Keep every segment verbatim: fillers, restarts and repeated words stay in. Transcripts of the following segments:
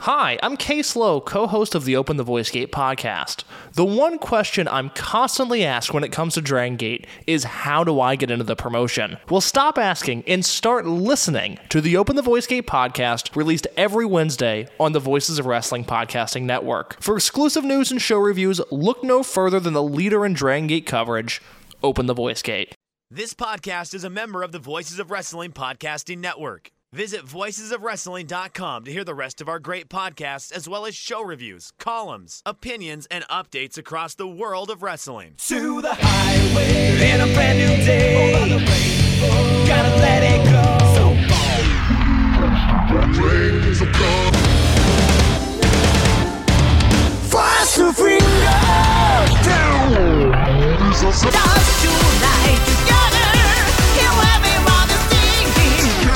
Hi, I'm Case Lowe, co-host of the Open the Voice Gate podcast. The one question I'm constantly asked when it comes to Dragon Gate is, how do I get into the promotion? Well, stop asking and start listening to the Open the Voice Gate podcast, released every Wednesday on the Voices of Wrestling podcasting network. For exclusive news and show reviews, look no further than the leader in Dragon Gate coverage, Open the Voice Gate. This podcast is a member of the Voices of Wrestling podcasting network. Visit voices of wrestling dot com to hear the rest of our great podcasts, as well as show reviews, columns, opinions, and updates across the world of wrestling. To the highway in a brand new day. Over the rainbow, gotta let it go. So far. Rains are gone. Fast to freedom. Down. Dance tonight together. Here everybody's singing.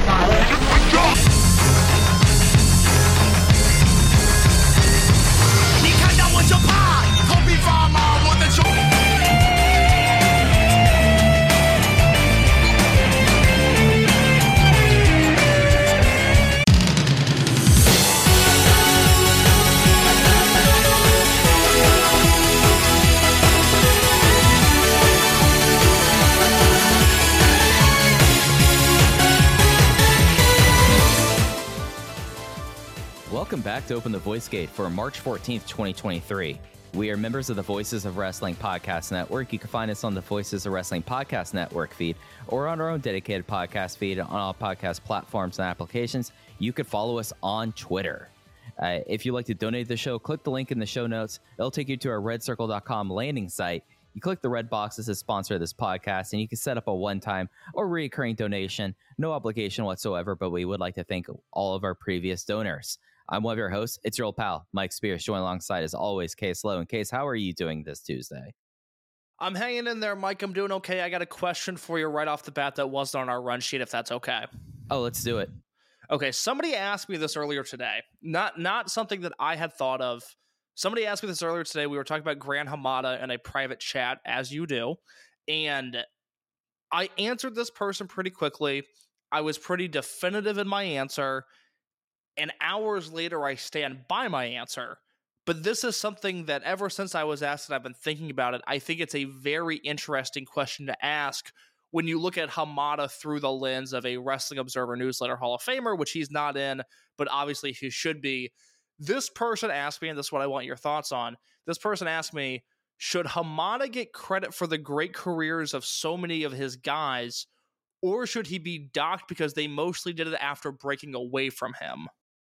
你看到我就怕，头皮发麻，我的手。 Welcome back to Open the Voice Gate for March fourteenth, twenty twenty-three. We are members of the Voices of Wrestling Podcast Network. You can find us on the Voices of Wrestling Podcast Network feed or on our own dedicated podcast feed on all podcast platforms and applications. You can follow us on Twitter. Uh, if you'd like to donate to the show, click the link in the show notes. It'll take you to our red circle dot com landing site. You click the red box that says sponsor of this podcast, and you can set up a one-time or recurring donation. No obligation whatsoever, but we would like to thank all of our previous donors. I'm one of your hosts. It's your old pal, Mike Spears, joined alongside, as always, Case Lowe. And Case, how are you doing this Tuesday? I'm hanging in there, Mike. I'm doing okay. I got a question for you right off the bat that wasn't on our run sheet, if that's okay. Oh, let's do it. Okay, somebody asked me this earlier today. Not not something that I had thought of. Somebody asked me this earlier today. We were talking about Gran Hamada in a private chat, as you do. And I answered this person pretty quickly. I was pretty definitive in my answer. And hours later, I stand by my answer. But this is something that ever since I was asked and I've been thinking about it, I think it's a very interesting question to ask when you look at Hamada through the lens of a Wrestling Observer Newsletter Hall of Famer, which he's not in, but obviously he should be. This person asked me, and this is what I want your thoughts on. This person asked me, should Hamada get credit for the great careers of so many of his guys, or should he be docked because they mostly did it after breaking away from him?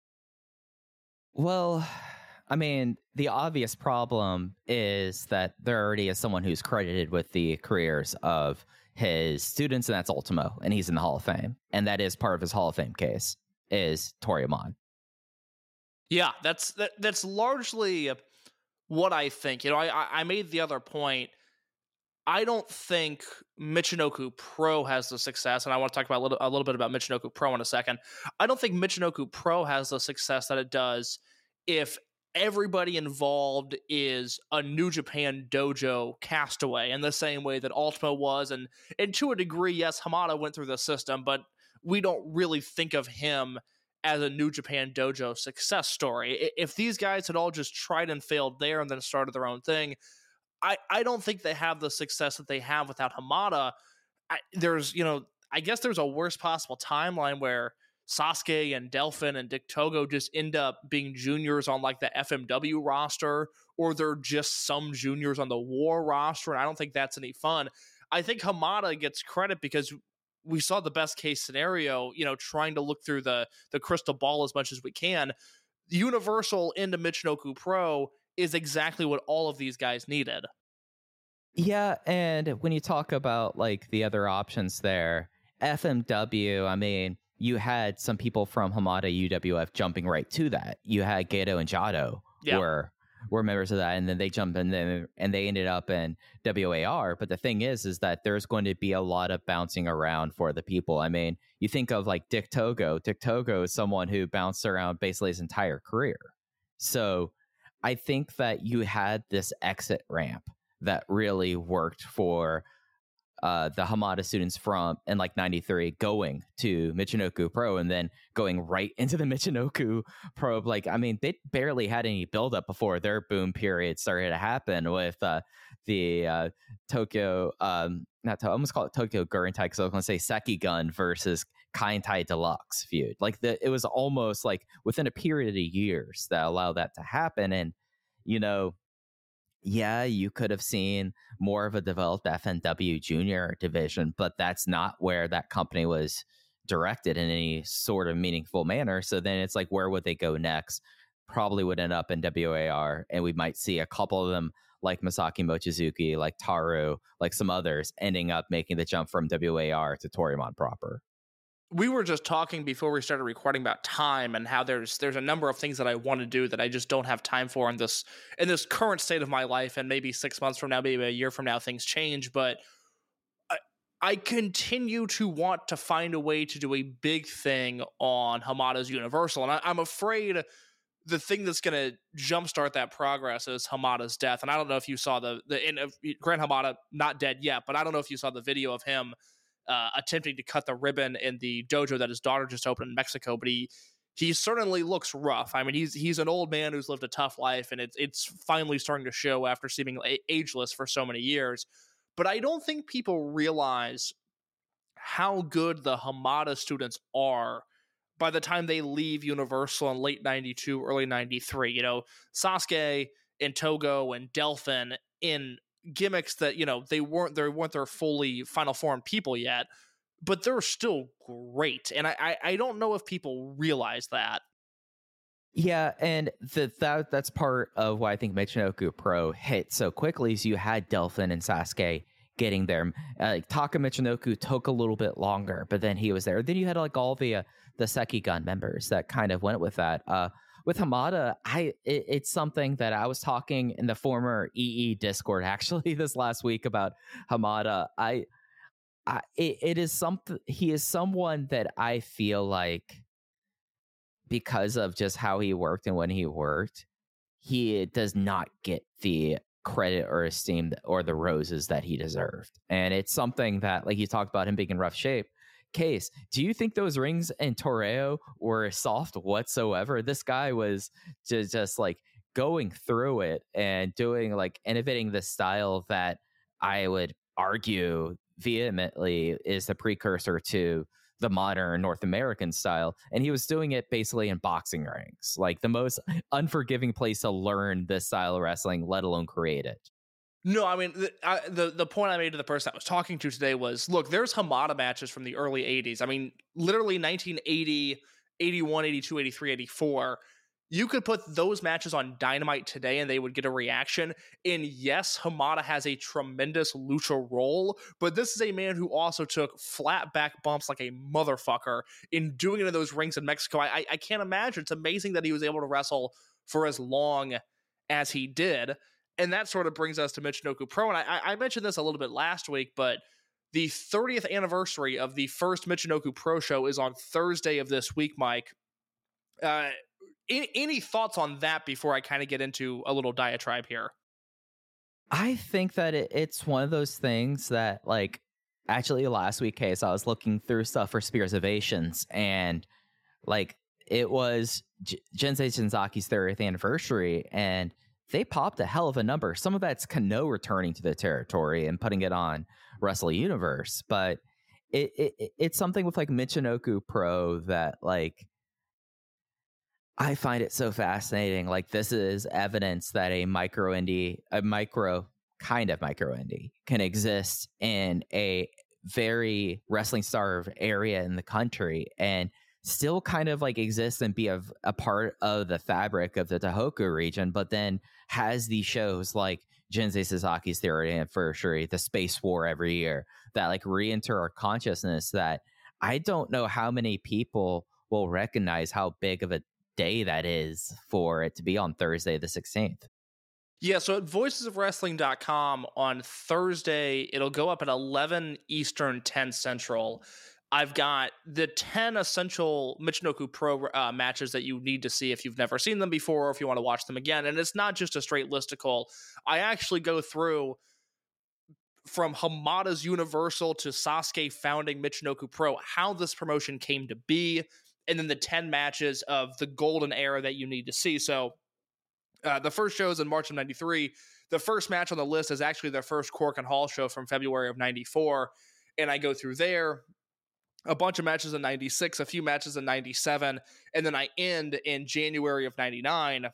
Well, I mean, the obvious problem is that there already is someone who's credited with the careers of his students, and that's Ultimo, and he's in the Hall of Fame. And that is part of his Hall of Fame case, is Tori Amon. Yeah, that's that, that's largely what I think. You know, I, I made the other point. I don't think Michinoku Pro has the success, and I want to talk about a little, a little bit about Michinoku Pro in a second. I don't think Michinoku Pro has the success that it does if everybody involved is a New Japan Dojo castaway in the same way that Ultimo was. And, and to a degree, yes, Hamada went through the system, but we don't really think of him as a New Japan Dojo success story. If these guys had all just tried and failed there and then started their own thing, I, I don't think they have the success that they have without Hamada. I, there's, you know, I guess there's a worst possible timeline where Sasuke and Delphin and Dick Togo just end up being juniors on like the F M W roster, or they're just some juniors on the War roster, and I don't think that's any fun. I think Hamada gets credit because we saw the best case scenario, you know, trying to look through the, the crystal ball as much as we can. Universal into Michinoku Pro is exactly what all of these guys needed. Yeah, and when you talk about like the other options there, F M W, I mean, you had some people from Hamada U W F jumping right to that. You had Gato and Jado yeah. were were members of that, and then they jumped in there and they ended up in W A R. But the thing is, is that there's going to be a lot of bouncing around for the people. I mean, you think of like Dick Togo. Dick Togo is someone who bounced around basically his entire career. So I think that you had this exit ramp that really worked for uh, the Hamada students from in like ninety-three going to Michinoku Pro and then going right into the Michinoku Pro. Like, I mean, they barely had any buildup before their boom period started to happen with uh, the uh, Tokyo, um, not to, I almost call it Tokyo Gurentai because I was going to say Sekigun versus Kaintai Deluxe feud. Like, the, it was almost like within a period of years that allowed that to happen. And, you know, yeah, you could have seen more of a developed F N W junior division, but that's not where that company was directed in any sort of meaningful manner. So then it's like, where would they go next? Probably would end up in W A R, and we might see a couple of them like Masaki Mochizuki, like Taru, like some others ending up making the jump from W A R to Toryumon proper. We were just talking before we started recording about time and how there's there's a number of things that I want to do that I just don't have time for in this in this current state of my life. And maybe six months from now, maybe a year from now, things change. But I, I continue to want to find a way to do a big thing on Hamada's Universal. And I, I'm afraid the thing that's going to jumpstart that progress is Hamada's death. And I don't know if you saw the, the in, uh, Grant Hamada, not dead yet, but I don't know if you saw the video of him Uh, attempting to cut the ribbon in the dojo that his daughter just opened in Mexico, but he he certainly looks rough. I mean, he's he's an old man who's lived a tough life, and it's it's finally starting to show after seeming ageless for so many years. But I don't think people realize how good the Hamada students are by the time they leave Universal in late ninety-two, early ninety-three. You know, Sasuke and Togo and Delphin in gimmicks that, you know, they weren't they weren't their fully final form people yet, but they're still great. And I, I I don't know if people realize that. Yeah, and the, that that's part of why I think Michinoku Pro hit so quickly is you had Delphin and Sasuke getting there. Uh, like Taka Michinoku took a little bit longer, but then he was there. Then you had like all the uh, the Sekigun members that kind of went with that. Uh, With Hamada, I it, it's something that I was talking in the former E E Discord actually this last week about Hamada. I, I it, it is something. He is someone that I feel like, because of just how he worked and when he worked, he does not get the credit or esteem or the roses that he deserved. And it's something that, like you talked about him being in rough shape. Case, do you think those rings in Toreo were soft whatsoever? This guy was just, just like going through it and doing like innovating the style that I would argue vehemently is the precursor to the modern North American style. And he was doing it basically in boxing rings, like the most unforgiving place to learn this style of wrestling, let alone create it. No, I mean, the, I, the the point I made to the person I was talking to today was, look, there's Hamada matches from the early eighties. I mean, literally nineteen eighty, eighty-one, eighty-two, eighty-three, eighty-four. You could put those matches on Dynamite today and they would get a reaction. And yes, Hamada has a tremendous lucha role, but this is a man who also took flat back bumps like a motherfucker in doing it in those rings in Mexico. I, I, I can't imagine. It's amazing that he was able to wrestle for as long as he did. And that sort of brings us to Michinoku Pro. And I, I mentioned this a little bit last week, but the thirtieth anniversary of the first Michinoku Pro show is on Thursday of this week, Mike. Uh, any, any thoughts on that before I kind of get into a little diatribe here? I think that it, it's one of those things that, like, actually last week, Case, I was looking through stuff for Spears Ovations, and, like, it was J- Jensei Shinzaki's thirtieth anniversary, and they popped a hell of a number. Some of that's Kano returning to the territory and putting it on Wrestle Universe, but it, it it's something with like Michinoku Pro that, like, I find it so fascinating. Like, this is evidence that a micro indie, a micro kind of micro indie, can exist in a very wrestling starved area in the country and still kind of like exist and be a, a part of the fabric of the Tohoku region, but then has these shows like Jensei Suzuki's thirtieth anniversary, the Space War every year, that like re-enter our consciousness that I don't know how many people will recognize how big of a day that is for it to be on Thursday the sixteenth. Yeah, so at voices of wrestling dot com on Thursday, it'll go up at eleven Eastern, ten Central. I've got the ten essential Michinoku Pro uh, matches that you need to see if you've never seen them before or if you want to watch them again. And it's not just a straight listicle. I actually go through from Hamada's Universal to Sasuke founding Michinoku Pro, how this promotion came to be, and then the ten matches of the golden era that you need to see. So uh, the first show is in March of ninety-three. The first match on the list is actually their first Cork and Hall show from February of ninety-four. And I go through there, a bunch of matches in ninety-six, a few matches in ninety-seven, and then I end in January of ninety-nine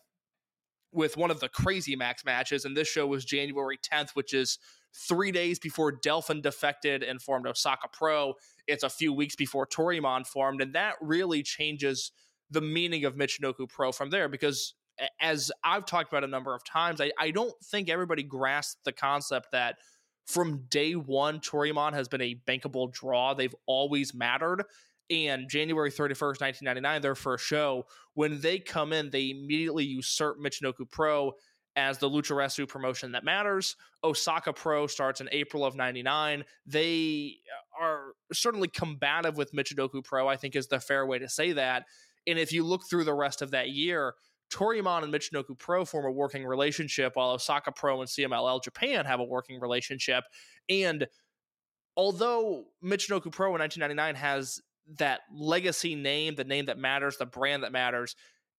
with one of the Crazy Max matches. And this show was January tenth, which is three days before Delphin defected and formed Osaka Pro. It's a few weeks before Toryumon formed, and that really changes the meaning of Michinoku Pro from there, because as I've talked about a number of times, I, I don't think everybody grasped the concept that from day one, Toryumon has been a bankable draw. They've always mattered. And January thirty-first, nineteen ninety-nine, their first show, when they come in, they immediately usurp Michinoku Pro as the Lucharesu promotion that matters. Osaka Pro starts in April of ninety-nine. They are certainly combative with Michinoku Pro, I think is the fair way to say that. And if you look through the rest of that year, Toryumon and Michinoku Pro form a working relationship, while Osaka Pro and C M L L Japan have a working relationship. And although Michinoku Pro in nineteen ninety-nine has that legacy name, the name that matters, the brand that matters,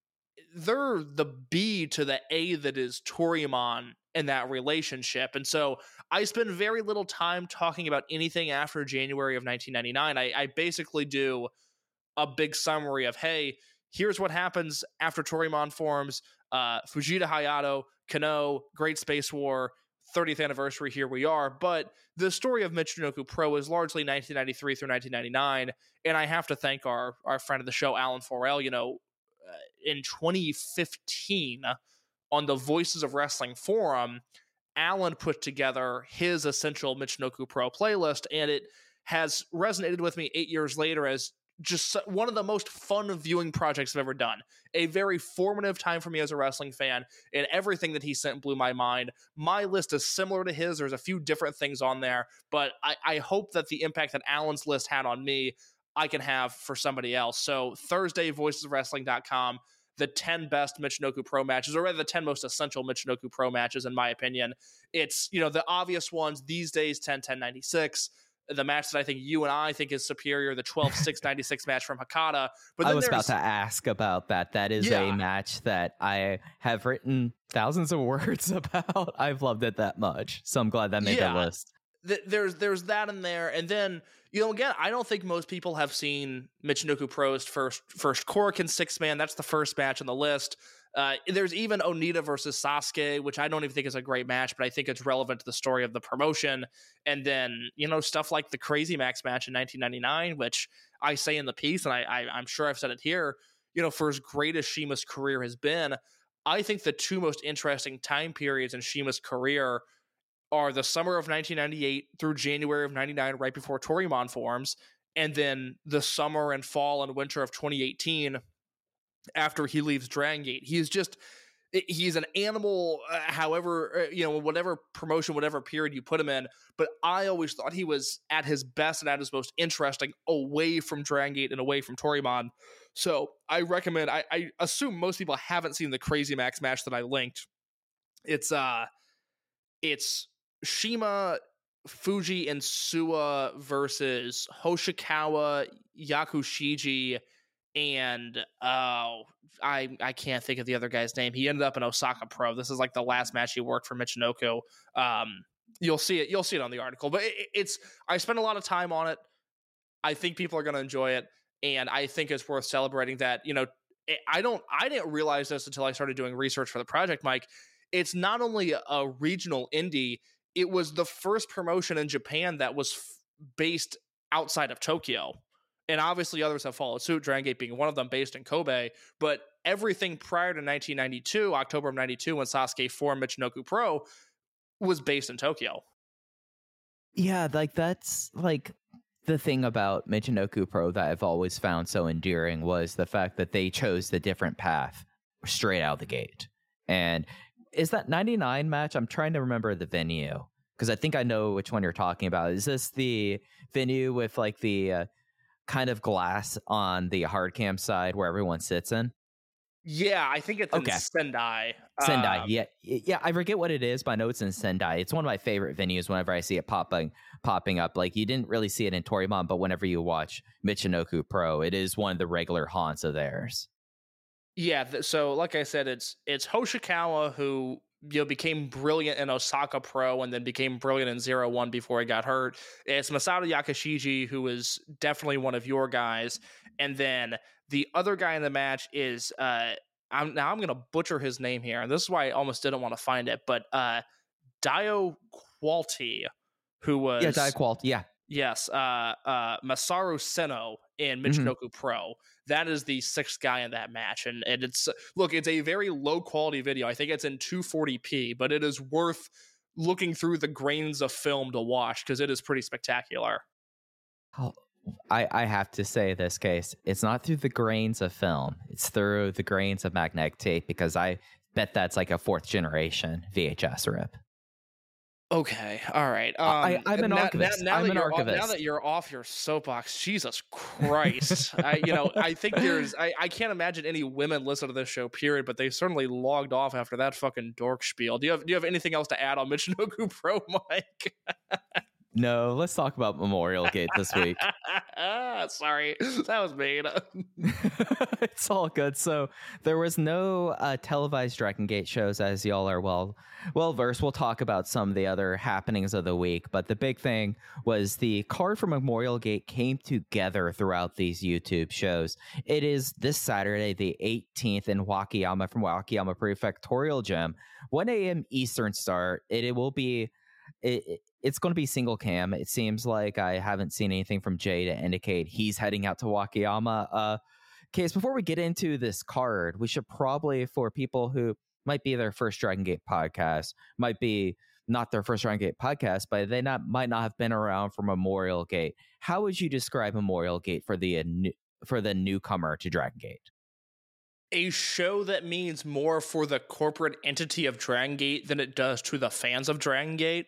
they're the B to the A that is Toryumon in that relationship. And so I spend very little time talking about anything after January of nineteen ninety-nine. I, I basically do a big summary of, hey, here's what happens after Toryumon forms, uh, Fujita Hayato, Kano, Great Space War, thirtieth anniversary, here we are. But the story of Michinoku Pro is largely nineteen ninety-three through nineteen ninety-nine, and I have to thank our, our friend of the show, Alan Forel. You know, uh, in twenty fifteen, on the Voices of Wrestling forum, Alan put together his essential Michinoku Pro playlist, and it has resonated with me eight years later as just one of the most fun viewing projects I've ever done. A very formative time for me as a wrestling fan, and everything that he sent blew my mind. My list is similar to his. There's a few different things on there, but I, I hope that the impact that Alan's list had on me, I can have for somebody else. So Thursday, voices of wrestling dot com, the ten best Michinoku Pro matches, or rather the ten most essential Michinoku Pro matches, in my opinion. It's, you know, the obvious ones these days, ten ten ninety-six. The match that I think you and I think is superior, the twelve six ninety-six match from Hakata. But I was about to ask about that. That is yeah. a match that I have written thousands of words about. I've loved it that much. So I'm glad that made yeah. the list. Th- there's there's that in there. And then, you know, again, I don't think most people have seen Michinoku Pro's first, first Korakuen six-man. That's the first match on the list. Uh, there's even Onita versus Sasuke, which I don't even think is a great match, but I think it's relevant to the story of the promotion. And then, you know, stuff like the Crazy Max match in nineteen ninety-nine, which I say in the piece, and I, I, I'm sure I've said it here, you know, for as great as Shima's career has been, I think the two most interesting time periods in Shima's career are the summer of nineteen ninety-eight through January of ninety-nine, right before Toryumon forms, and then the summer and fall and winter of twenty eighteen, after he leaves Dragon Gate. He's just, he's an animal, uh, however, uh, you know, whatever promotion, whatever period you put him in. But I always thought he was at his best and at his most interesting away from Dragon Gate and away from Toryumon. So I recommend, I, I assume most people haven't seen the Crazy Max match that I linked. It's, uh, it's Shima, Fuji, and Suwa versus Hoshikawa, Yakushiji, and oh, I I can't think of the other guy's name. He ended up in Osaka Pro. This is like the last match he worked for Michinoku. Um, you'll see it. You'll see it on the article. But it, it's I spent a lot of time on it. I think people are going to enjoy it, and I think it's worth celebrating that. You know, I don't. I didn't realize this until I started doing research for the project, Mike. It's not only a regional indie. It was the first promotion in Japan that was f- based outside of Tokyo. And obviously others have followed suit, Dragon Gate being one of them, based in Kobe. But everything prior to nineteen ninety-two, October of ninety-two, when Sasuke formed Michinoku Pro, was based in Tokyo. Yeah, like that's like the thing about Michinoku Pro that I've always found so endearing was the fact that they chose the different path straight out of the gate. And is that ninety-nine match? I'm trying to remember the venue because I think I know which one you're talking about. Is this the venue with like the uh, kind of glass on the hard cam side where everyone sits in? Yeah, I think it's Okay. in Sendai. Sendai, Um, yeah, y- yeah. I forget what it is, but I know it's in Sendai. It's one of my favorite venues. Whenever I see it popping, popping up, like you didn't really see it in Torimon, but whenever you watch Michinoku Pro, it is one of the regular haunts of theirs. Yeah, th- so like I said, it's it's Hoshikawa who you know became brilliant in Osaka Pro and then became brilliant in Zero One before he got hurt. It's Masato Yakashiji, who is definitely one of your guys, and then the other guy in the match is uh, I'm now I'm gonna butcher his name here, and this is why I almost didn't want to find it, but uh, Dio Quality, who was Yeah, Daiqualt. Yeah. yes, uh, uh, Masaru Seno in Mhm. Michinoku Pro. That is the sixth guy in that match, and and it's look, it's a very low quality video. I think it's in two forty p, but it is worth looking through the grains of film to watch because it is pretty spectacular. Oh, I, I have to say this case, it's not through the grains of film. It's through the grains of magnetic tape because I bet that's like a fourth generation V H S rip. Okay, all right. Um, I- I'm an now, archivist. Now, now I'm that an you're off, now archivist. that you're off your soapbox, Jesus Christ! I, you know, I think there's, I, I can't imagine any women listen to this show. Period. But they certainly logged off after that fucking dork spiel. Do you have, do you have anything else to add on Michinoku Pro, Mike? No, let's talk about Memorial Gate this week. Sorry, that was mean. It's all good. So there was no uh, televised Dragon Gate shows, as y'all are well well versed. We'll talk about some of the other happenings of the week, but the big thing was the card for Memorial Gate came together throughout these YouTube shows. It is this Saturday, the eighteenth, in Wakayama from Wakayama Prefectorial Gym, one a.m. Eastern start. It, it will be. It, it, it's going to be single cam. It seems like I haven't seen anything from Jay to indicate he's heading out to Wakayama. Uh, Case, before we get into this card, we should probably, for people who might be their first Dragon Gate podcast, might be not their first Dragon Gate podcast, but they not might not have been around for Memorial Gate. How would you describe Memorial Gate for the uh, new, for the newcomer to Dragon Gate? A show that means more for the corporate entity of Dragon Gate than it does to the fans of Dragon Gate.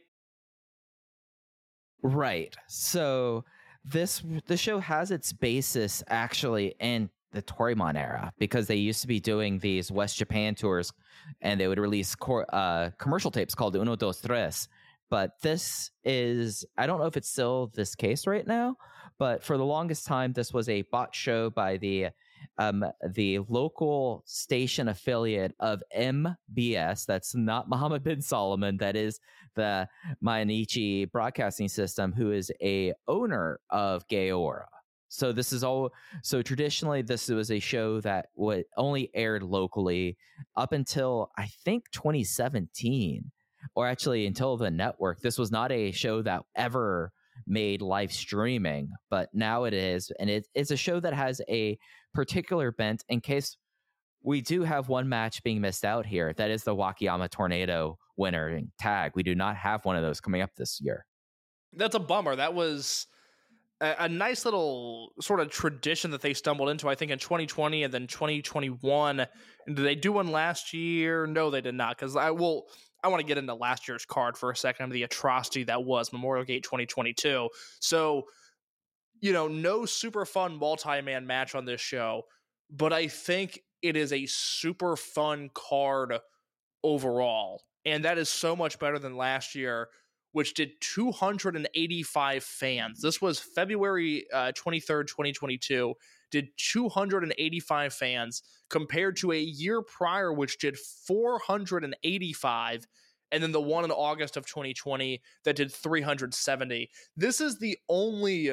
Right. So this the show has its basis actually in the Torimon era because they used to be doing these West Japan tours and they would release cor- uh, commercial tapes called Uno Dos Tres. But this is, I don't know if it's still this case right now, but for the longest time, this was a bot show by the um, the local station affiliate of M B S. That's not Mohammed bin Salman. That is the Mainichi Broadcasting System, who is a owner of Gaora. So this is all. So traditionally, this was a show that would only aired locally up until I think twenty seventeen, or actually until the network. This was not a show that ever made live streaming, but now it is, and it, it's a show that has a particular bent. In case we do have one match being missed out here, that is the Wakayama Tornado winner tag. We do not have one of those coming up this year. That's a bummer. That was a, a nice little sort of tradition that they stumbled into, I think, in twenty twenty and then twenty twenty-one. And did they do one last year? No, they did not. Because I will, I want to get into last year's card for a second, the atrocity that was Memorial Gate twenty twenty-two. So, you know, no super fun multi-man match on this show, but I think it is a super fun card overall. And that is so much better than last year, which did two hundred eighty-five fans. This was February uh, twenty-third, twenty twenty-two, did two hundred eighty-five fans compared to a year prior, which did four hundred eighty-five. And then the one in August of twenty twenty that did three hundred seventy. This is the only,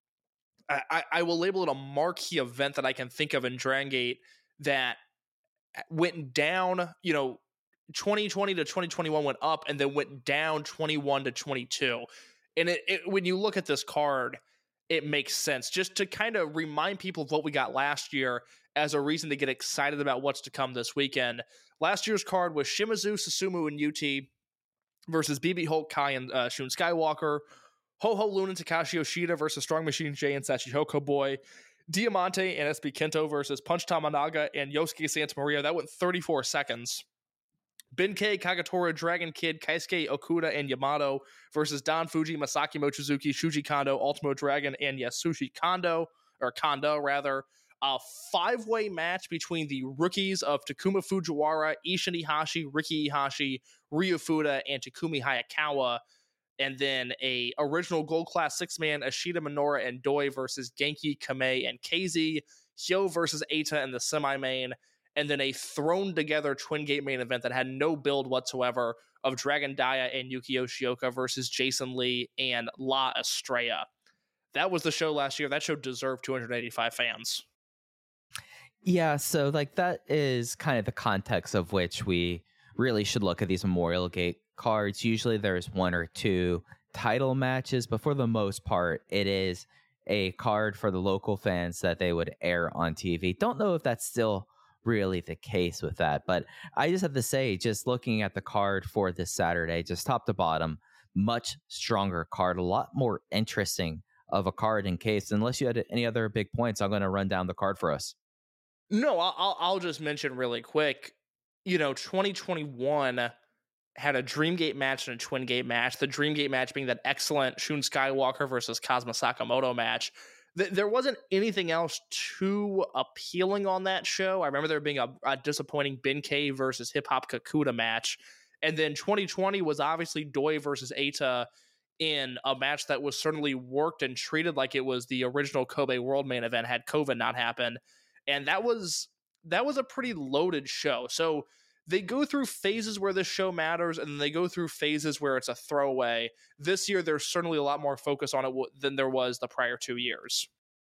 I, I will label it a marquee event that I can think of in Dragon Gate that went down, you know, twenty twenty to twenty twenty-one went up and then went down twenty-one to twenty-two. And it, it, when you look at this card, it makes sense just to kind of remind people of what we got last year as a reason to get excited about what's to come this weekend. Last year's card was Shimizu, Susumu, and U T versus B B Hulk, Kai, and uh, Shun Skywalker. Ho-Ho Luna, Takashi Yoshida versus Strong Machine J and Sachihoko Boy. Diamante and S B Kento versus Punch Tamanaga and Yosuke Santa Maria. That went thirty-four seconds. Benkei, Kagetora, Dragon Kid, Kaisuke Okuda, and Yamato versus Don Fuji, Masaki Mochizuki, Shuji Kondo, Ultimo Dragon, and Yasushi Kondo, or Kondo, rather. A five-way match between the rookies of Takuma Fujiwara, Ishin Ihashi, Riki Ihashi, Ryu Fuda, and Takumi Hayakawa. And then a original Gold Class six-man Ashita Minoura and Doi versus Genki, Kamei, and K Z. Hyo versus Eita in the semi-main. And then a thrown-together twin-gate main event that had no build whatsoever of Dragon Dia and Yuki Yoshioka versus Jason Lee and La Estrella. That was the show last year. That show deserved two hundred eighty-five fans. Yeah, so like that is kind of the context of which we really should look at these Memorial Gate cards. Usually there's one or two title matches, but for the most part, it is a card for the local fans that they would air on T V. Don't know if that's still really the case with that, but I just have to say, just looking at the card for this Saturday, just top to bottom, much stronger card, a lot more interesting of a card. In case, unless you had any other big points, I'm going to run down the card for us. No, I'll I'll just mention really quick. You know, twenty twenty-one had a Dreamgate match and a Twin Gate match. The Dreamgate match being that excellent Shun Skywalker versus Kazuma Sakamoto match. Th- there wasn't anything else too appealing on that show. I remember there being a, a disappointing Benkei versus Hip Hop Kakuta match. And then twenty twenty was obviously Doi versus Eita in a match that was certainly worked and treated like it was the original Kobe World main event had COVID not happened. And that was that was a pretty loaded show. So they go through phases where this show matters, and then they go through phases where it's a throwaway. This year, there's certainly a lot more focus on it w- than there was the prior two years.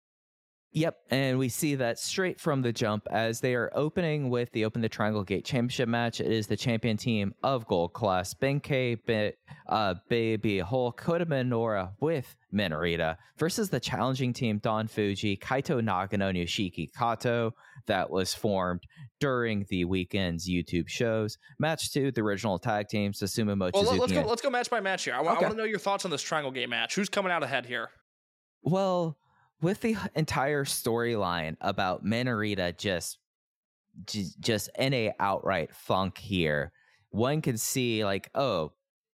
Yep, and we see that straight from the jump as they are opening with the Open the Triangle Gate Championship match. It is the champion team of Gold Class, Benkei, Be- uh, Baby Hulk, Kota Minoura with Minorita versus the challenging team Don Fuji, Kaito Nagano, and Yoshiki Kato that was formed during the weekend's YouTube shows. Match two, the original tag team, Susumu Mochizuki. Well, let's go. Let's go match by match here. I, w- Okay. I want to know your thoughts on this Triangle Gate match. Who's coming out ahead here? Well, with the entire storyline about Minorita just, j- just in a outright funk here, one can see like, oh,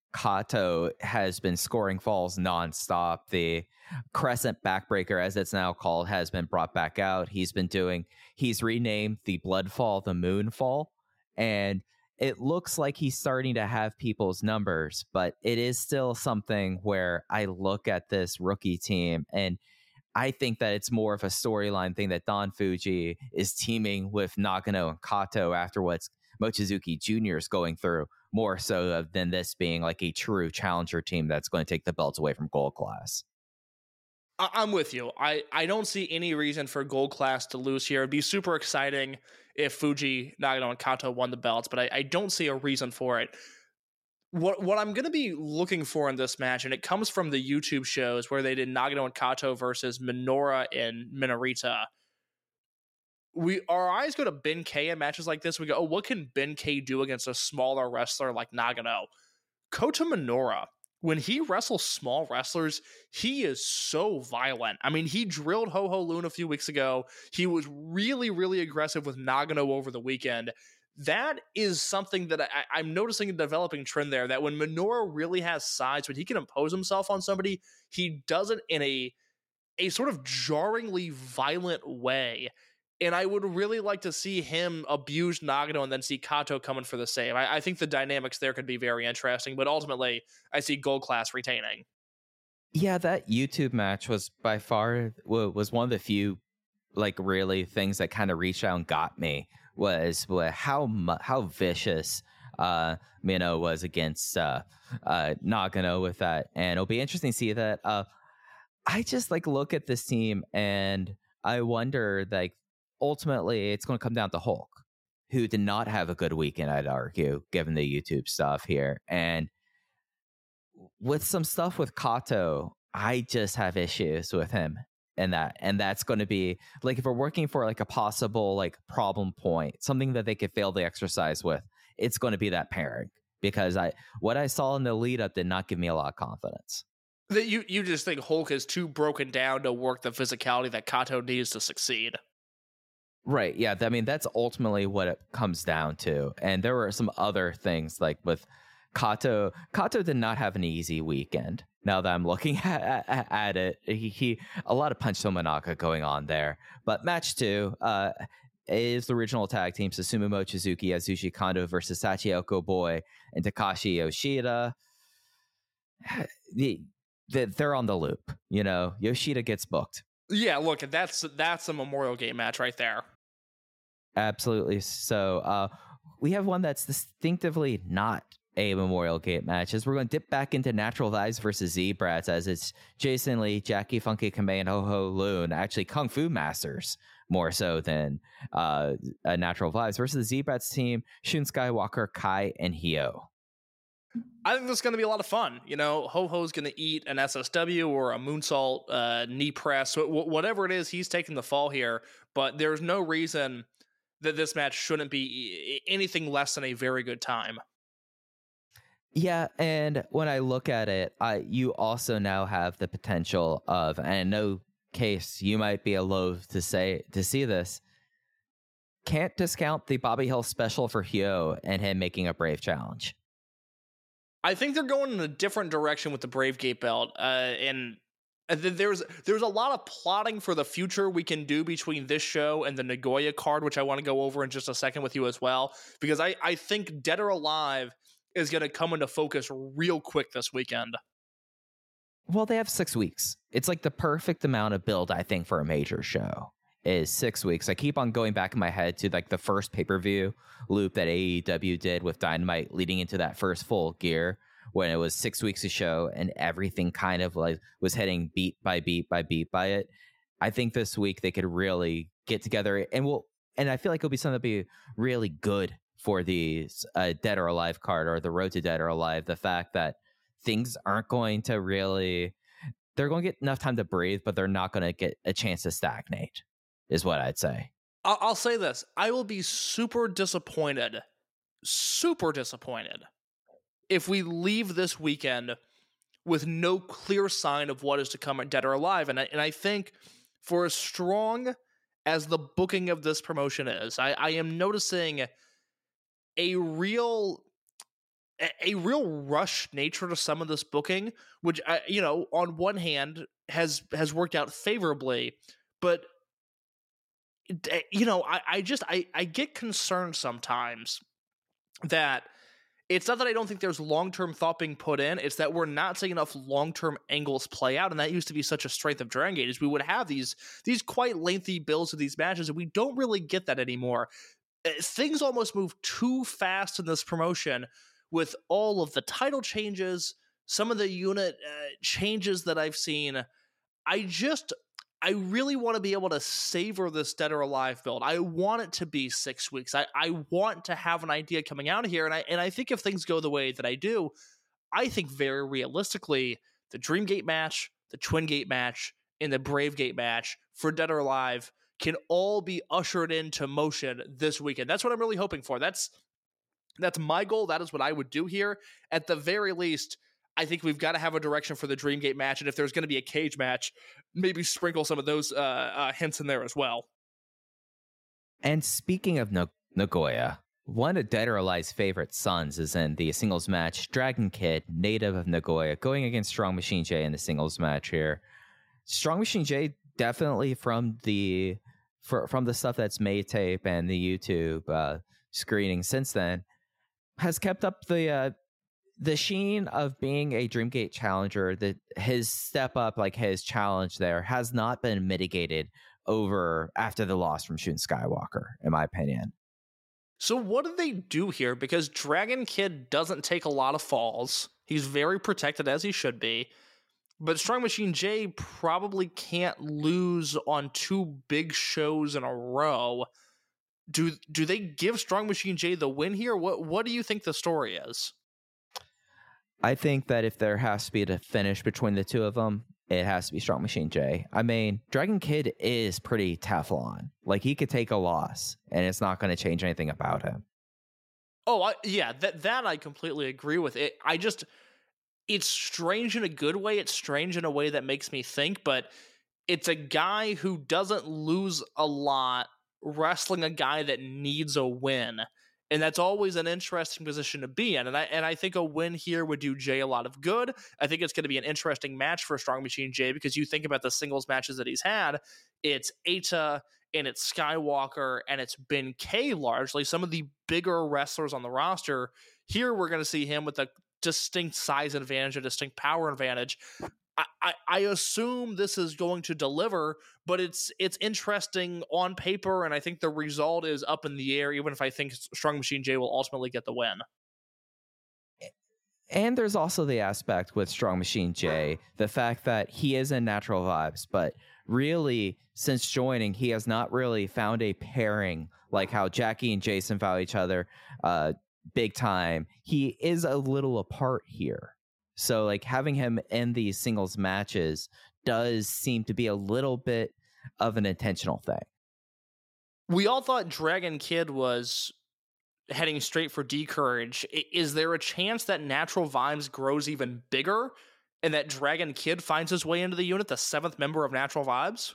Kato has been scoring falls nonstop. The Crescent Backbreaker, as it's now called, has been brought back out. He's been doing, he's renamed the Bloodfall the Moonfall, and it looks like he's starting to have people's numbers, but it is still something where I look at this rookie team and I think that it's more of a storyline thing that Don Fuji is teaming with Nagano and Kato after what Mochizuki Junior is going through, more so than this being like a true challenger team that's going to take the belts away from Gold Class. I- I'm with you. I, I don't see any reason for Gold Class to lose here. It'd be super exciting if Fuji, Nagano, and Kato won the belts, but I, I don't see a reason for it. What what I'm going to be looking for in this match, and it comes from the YouTube shows where they did Nagano and Kato versus Minoura and Minorita. We our eyes go to Benkei in matches like this. We go, oh, what can Benkei do against a smaller wrestler like Nagano? Kota Minoura, when he wrestles small wrestlers, he is so violent. I mean, he drilled Ho Ho Lun a few weeks ago. He was really, really aggressive with Nagano over the weekend. That is something that I, I'm noticing a developing trend there, that when Minoura really has size, when he can impose himself on somebody, he does it in a, a sort of jarringly violent way. And I would really like to see him abuse Nagano and then see Kato coming for the save. I, I think the dynamics there could be very interesting, but ultimately, I see Gold Class retaining. Yeah, that YouTube match was by far was one of the few like really things that kind of reached out and got me. Was how mu- how vicious uh, Mino was against uh, uh, Nagano with that, and it'll be interesting to see that. Uh, I just like look at this team and I wonder, like, ultimately it's going to come down to Hulk, who did not have a good weekend, I'd argue, given the YouTube stuff here, and with some stuff with Kato, I just have issues with him. And that, and that's going to be like, if we're working for like a possible like problem point, something that they could fail the exercise with, it's going to be that pairing, because I, what I saw in the lead up did not give me a lot of confidence. That you, you just think Hulk is too broken down to work the physicality that Kato needs to succeed. Right. Yeah. I mean, that's ultimately what it comes down to. And there were some other things like with Kato Kato did not have an easy weekend. Now that I'm looking at, at, at it, he, he a lot of punch Tomonaga going on there. But match two uh, is the original tag team: Susumu Mochizuki, Yasushi Kondo versus Sachiko Boy and Takashi Yoshida. The, the, they're on the loop. You know, Yoshida gets booked. Yeah, look, that's that's a Memorial Gate match right there. Absolutely. So uh, we have one that's distinctively not a Memorial Gate match, as we're going to dip back into Natural Vibes versus Z-Brats, as it's Jason Lee, Jackie Funky Kamei, and Ho Ho Loon, actually Kung Fu Masters more so than uh, a Natural Vibes, versus the Z-Brats team, Shun Skywalker, Kai, and Hyo. I think this is going to be a lot of fun. You know, Ho Ho's going to eat an S S W or a moonsault uh, knee press, w- whatever it is, he's taking the fall here, but there's no reason that this match shouldn't be anything less than a very good time. Yeah, and when I look at it, I you also now have the potential of, and in no case you might be loath to say to see this, can't discount the Bobby Hill special for Hyo and him making a Brave challenge. I think they're going in a different direction with the Brave Gate belt, uh, and there's there's a lot of plotting for the future we can do between this show and the Nagoya card, which I want to go over in just a second with you as well, because I, I think Dead or Alive is going to come into focus real quick this weekend. Well, they have six weeks. It's like the perfect amount of build, I think, for a major show is six weeks. I keep on going back in my head to like the first pay-per-view loop that A E W did with Dynamite leading into that first Full Gear, when it was six weeks a show and everything kind of like was heading beat by beat by beat by it. I think this week they could really get together, and we'll, and I feel like it'll be something that'll be really good for the uh, Dead or Alive card, or the Road to Dead or Alive. The fact that things aren't going to really, they're going to get enough time to breathe, but they're not going to get a chance to stagnate, is what I'd say. I'll, I'll say this. I will be super disappointed, super disappointed if we leave this weekend with no clear sign of what is to come at Dead or Alive. And I, and I think for as strong as the booking of this promotion is, I, I am noticing a real a real rush nature to some of this booking, which, I, you know, on one hand has has worked out favorably, but you know, I, I just I, I get concerned sometimes that it's not that I don't think there's long-term thought being put in, it's that we're not seeing enough long-term angles play out, and that used to be such a strength of Dragon Gate, is we would have these these quite lengthy builds of these matches, and we don't really get that anymore. Things almost move too fast in this promotion with all of the title changes, some of the unit uh, changes that I've seen. I just, I really want to be able to savor this Dead or Alive build. I want it to be six weeks. I, I want to have an idea coming out of here. And I, and I think if things go the way that I do, I think very realistically, the Dream Gate match, the Twin Gate match, and the Brave Gate match for Dead or Alive can all be ushered into motion this weekend. That's what I'm really hoping for. That's that's my goal. That is what I would do here. At the very least, I think we've got to have a direction for the Dream Gate match, and if there's going to be a cage match, maybe sprinkle some of those uh, uh, hints in there as well. And speaking of no- Nagoya, one of Dead or Alive's favorite sons is in the singles match. Dragon Kid, native of Nagoya, going against Strong Machine J in the singles match here. Strong Machine J definitely from the for, from the stuff that's made tape and the YouTube uh, screening since then, has kept up the uh, the sheen of being a Dreamgate challenger. That his step up, like his challenge there, has not been mitigated over after the loss from Shun Skywalker, in my opinion. So what do they do here? Because Dragon Kid doesn't take a lot of falls. He's very protected, as he should be. But Strong Machine J probably can't lose on two big shows in a row. Do do they give Strong Machine J the win here? What what do you think the story is? I think that if there has to be a finish between the two of them, it has to be Strong Machine J. I mean, Dragon Kid is pretty Teflon. Like, he could take a loss, and it's not going to change anything about him. Oh, I, yeah, that that I completely agree with. It. I just, it's strange in a good way. It's strange in a way that makes me think, but it's a guy who doesn't lose a lot wrestling a guy that needs a win. And that's always an interesting position to be in. And I and I think a win here would do Jay a lot of good. I think it's going to be an interesting match for Strong Machine Jay, because you think about the singles matches that he's had, it's Eita and it's Skywalker and it's Ben K largely, some of the bigger wrestlers on the roster. Here we're going to see him with a distinct size advantage, a distinct power advantage. I, I, I assume this is going to deliver, but it's it's interesting on paper, and I think the result is up in the air, even if I think Strong Machine Jay will ultimately get the win. And there's also the aspect with Strong Machine Jay, the fact that he is in Natural Vibes, but really, since joining, he has not really found a pairing like how Jackie and Jason found each other uh, big time. He is a little apart here. So, like, having him in these singles matches does seem to be a little bit of an intentional thing. We all thought Dragon Kid was heading straight for D-Courage. Is there a chance that Natural Vibes grows even bigger and that Dragon Kid finds his way into the unit, the seventh member of Natural Vibes?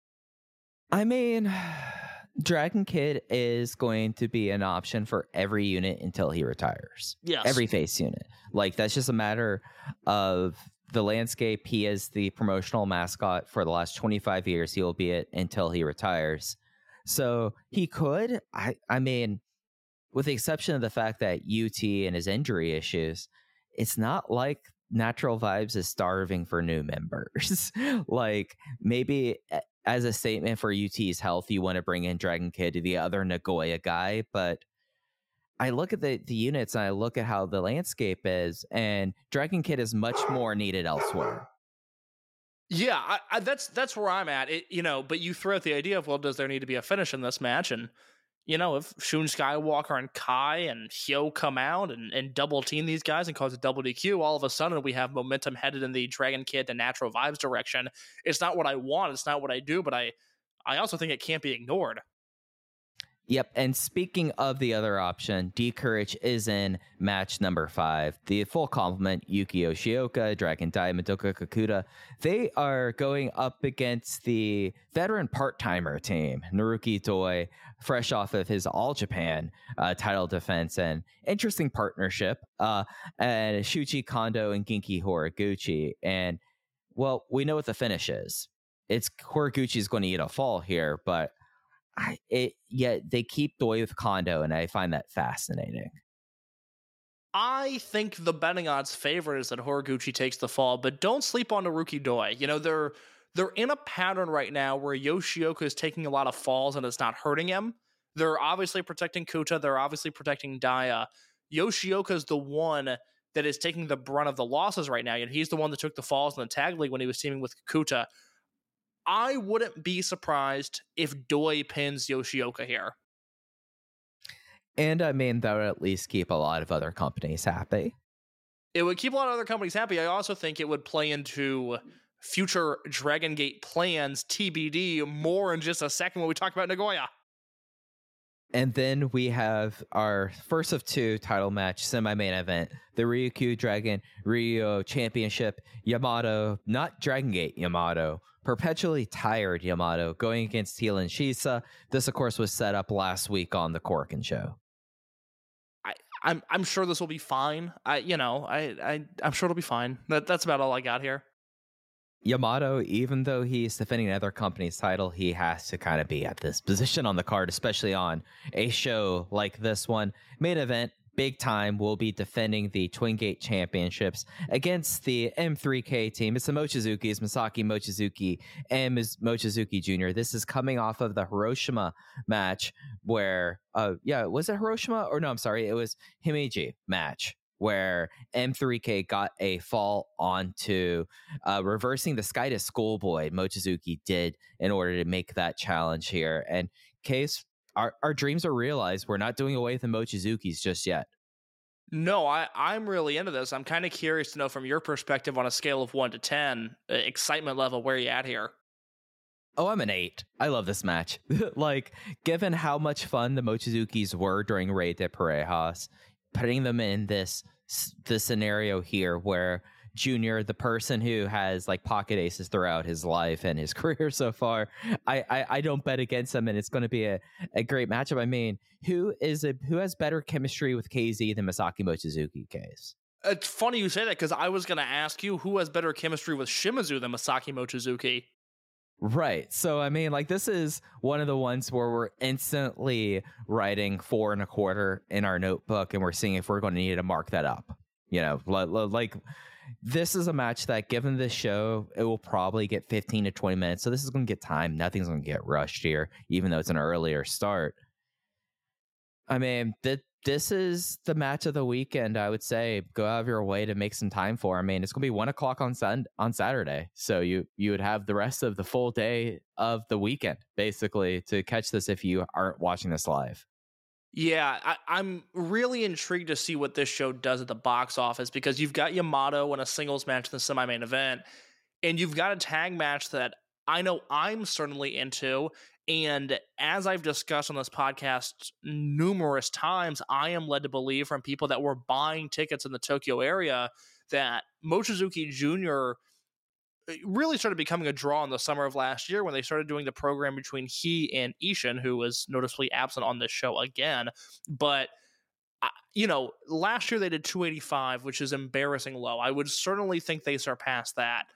I mean, Dragon Kid is going to be an option for every unit until he retires. Yes. Every face unit. Like, that's just a matter of the landscape. He is the promotional mascot for the last twenty-five years. He will be it until he retires. So he could, I, I mean, with the exception of the fact that U T and his injury issues, it's not like Natural Vibes is starving for new members. Like, maybe as a statement for U T's health, you want to bring in Dragon Kid to the other Nagoya guy, but I look at the, the units and I look at how the landscape is, and Dragon Kid is much more needed elsewhere. Yeah, I, I, that's that's where I'm at. It, you know, but you throw out the idea of, well, does there need to be a finish in this match? And, you know, if Shun Skywalker and Kai and Hyo come out and, and double team these guys and cause a double D Q, all of a sudden we have momentum headed in the Dragon Kid and Natural Vibes direction. It's not what I want. It's not what I do, but I, I also think it can't be ignored. Yep, and speaking of the other option, D-Courage is in match number five. The full complement, Yuki Yoshioka, Dragon Dai, Madoka Kakuta, they are going up against the veteran part-timer team, Naruki Doi, fresh off of his All Japan uh, title defense, and interesting partnership, uh, and Shuji Kondo and Genki Horiguchi. And, well, we know what the finish is. It's Horiguchi's going to eat a fall here, but I, it, yeah, they keep Doi with Kondo, and I find that fascinating. I think the betting odds favorite is that Horiguchi takes the fall, but don't sleep on Naruki Doi. You know, they're they're in a pattern right now where Yoshioka is taking a lot of falls and it's not hurting him. They're obviously protecting Kuta. They're obviously protecting Daya. Yoshioka is the one that is taking the brunt of the losses right now. And he's the one that took the falls in the tag league when he was teaming with Kuta. I wouldn't be surprised if Doi pins Yoshioka here. And I mean, that would at least keep a lot of other companies happy. It would keep a lot of other companies happy. I also think it would play into future Dragon Gate plans, T B D, more in just a second when we talk about Nagoya. And then we have our first of two title match semi-main event, the Ryukyu Dragon Ryo Championship. Yamato, not Dragon Gate Yamato, perpetually tired Yamato, going against Helen Shisa. This, of course, was set up last week on the Korakuen show. I, I'm I'm sure this will be fine. I you know I I I'm sure it'll be fine. That that's about all I got here. Yamato, even though he's defending another company's title, he has to kind of be at this position on the card, especially on a show like this one. Main event, big time, will be defending the Twin Gate Championships against the M three K team. It's the Mochizuki's, Masaki Mochizuki and Mochizuki Junior This is coming off of the Hiroshima match where, uh, yeah, was it Hiroshima? Or no, I'm sorry, it was Himeji match, where M three K got a fall onto uh, reversing the Sky to Schoolboy Mochizuki did in order to make that challenge here. And Case, our, our dreams are realized. We're not doing away with the Mochizukis just yet. No, I, I'm really into this. I'm kind of curious to know from your perspective on a scale of one to ten, uh, excitement level, where you at here? Oh, I'm an eight. I love this match. Like, given how much fun the Mochizukis were during Rey de Parejas, putting them in this this scenario here where Junior, the person who has like pocket aces throughout his life and his career so far, I I, I don't bet against him, and it's going to be a, a great matchup. I mean, who is a who has better chemistry with K Z than Masaki Mochizuki? Case. It's funny you say that because I was going to ask you who has better chemistry with Shimizu than Masaki Mochizuki. Right. So, I mean, like, this is one of the ones where we're instantly writing four and a quarter in our notebook, and we're seeing if we're going to need to mark that up. You know, like, this is a match that, given this show, it will probably get fifteen to twenty minutes. So this is going to get time. Nothing's going to get rushed here, even though it's an earlier start. I mean, th- this is the match of the weekend, I would say. Go out of your way to make some time for. I mean, it's going to be one o'clock on sun- on Saturday. So you, you would have the rest of the full day of the weekend, basically, to catch this if you aren't watching this live. Yeah, I, I'm really intrigued to see what this show does at the box office, because you've got Yamato in a singles match in the semi-main event, and you've got a tag match that I know I'm certainly into. And as I've discussed on this podcast numerous times, I am led to believe from people that were buying tickets in the Tokyo area that Mochizuki Junior really started becoming a draw in the summer of last year when they started doing the program between he and Ishin, who was noticeably absent on this show again. But, you know, last year they did two eighty-five, which is embarrassing low. I would certainly think they surpassed that.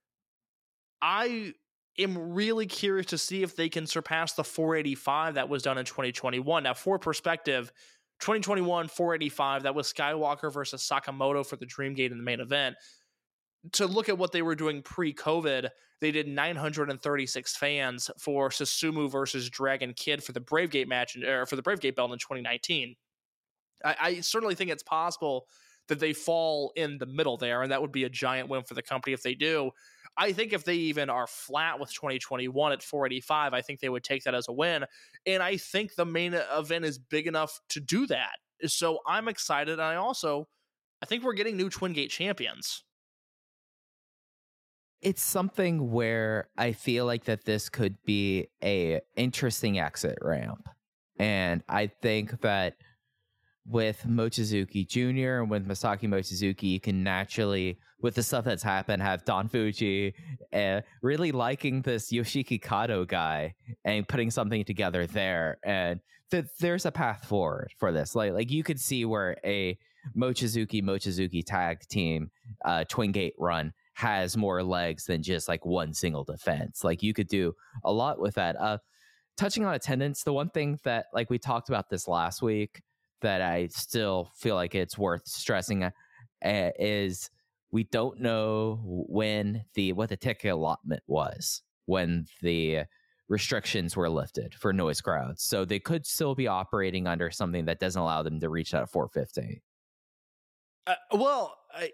I am really curious to see if they can surpass the four eighty-five that was done in twenty twenty-one. Now, for perspective, twenty twenty-one four eighty-five, that was Skywalker versus Sakamoto for the Dreamgate in the main event. To look at what they were doing pre-COVID, they did nine hundred thirty-six fans for Susumu versus Dragon Kid for the Bravegate match, or for the Bravegate belt in twenty nineteen. I, I certainly think it's possible that they fall in the middle there, and that would be a giant win for the company if they do. I think if they even are flat with twenty twenty-one at four eighty-five, I think they would take that as a win. And I think the main event is big enough to do that. So I'm excited. And I also, I think we're getting new Twin Gate champions. It's something where I feel like that this could be a interesting exit ramp. And I think that with Mochizuki Junior and with Masaki Mochizuki, you can naturally, with the stuff that's happened, have Don Fuji uh, really liking this Yoshiki Kato guy and putting something together there. And th- there's a path forward for this. Like, like you could see where a Mochizuki Mochizuki tag team uh, Twin Gate run has more legs than just like one single defense. Like, you could do a lot with that. Uh, touching on attendance, the one thing that, like, we talked about this last week that I still feel like it's worth stressing uh, is we don't know when the what the ticket allotment was when the restrictions were lifted for noise crowds. So they could still be operating under something that doesn't allow them to reach that four fifty. Uh, well, uh,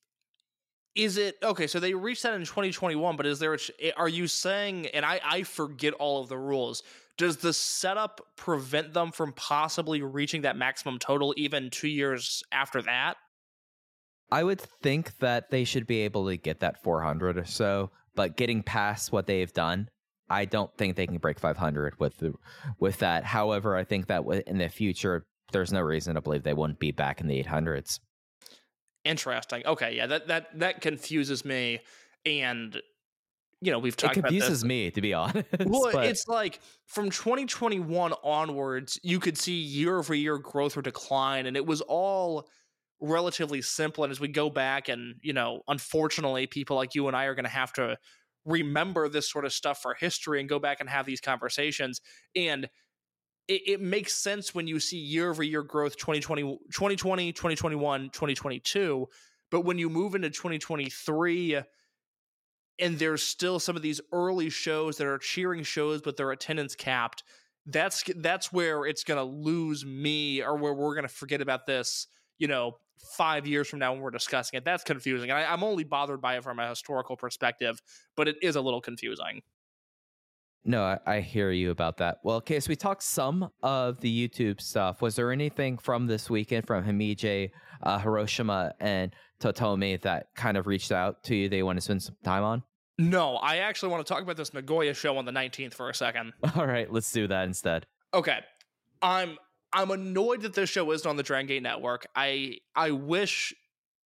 is it okay? So they reached that in twenty twenty-one, but is there? A, are you saying? And I, I forget all of the rules. Does the setup prevent them from possibly reaching that maximum total even two years after that? I would think that they should be able to get that four hundred or so, but getting past what they've done, I don't think they can break five hundred with the, with that. However, I think that in the future, there's no reason to believe they wouldn't be back in the eight hundreds. Interesting. Okay, yeah, that that that confuses me, and you know we've talked. It confuses about this. me, to be honest. Well, but it's like from twenty twenty-one onwards, you could see year over year growth or decline, and it was all relatively simple. And as we go back, and you know, unfortunately, people like you and I are going to have to remember this sort of stuff for history and go back and have these conversations. And it, it makes sense when you see year over year growth twenty twenty, twenty twenty, twenty twenty-one, twenty twenty-two. But when you move into twenty twenty-three and there's still some of these early shows that are cheering shows, but their attendance capped, that's that's where it's going to lose me, or where we're going to forget about this, you know, five years from now when we're discussing it. That's confusing. And I, I'm only bothered by it from a historical perspective, but it is a little confusing. No, I, I hear you about that. Well, okay, so we talked some of the YouTube stuff. Was there anything from this weekend from Himeji, uh, Hiroshima, and Totomi that kind of reached out to you they want to spend some time on? No, I actually want to talk about this Nagoya show on the nineteenth for a second. All right, let's do that instead. Okay. I'm I'm annoyed that this show isn't on the Dragon Gate Network. I I wish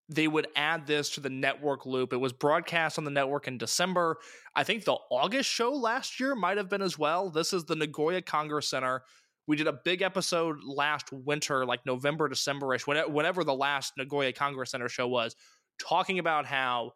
they would add this to the network loop. It was broadcast on the network in December. I think the August show last year might have been as well. This is the Nagoya Congress Center. We did a big episode last winter, like November, December-ish, whenever the last Nagoya Congress Center show was, talking about how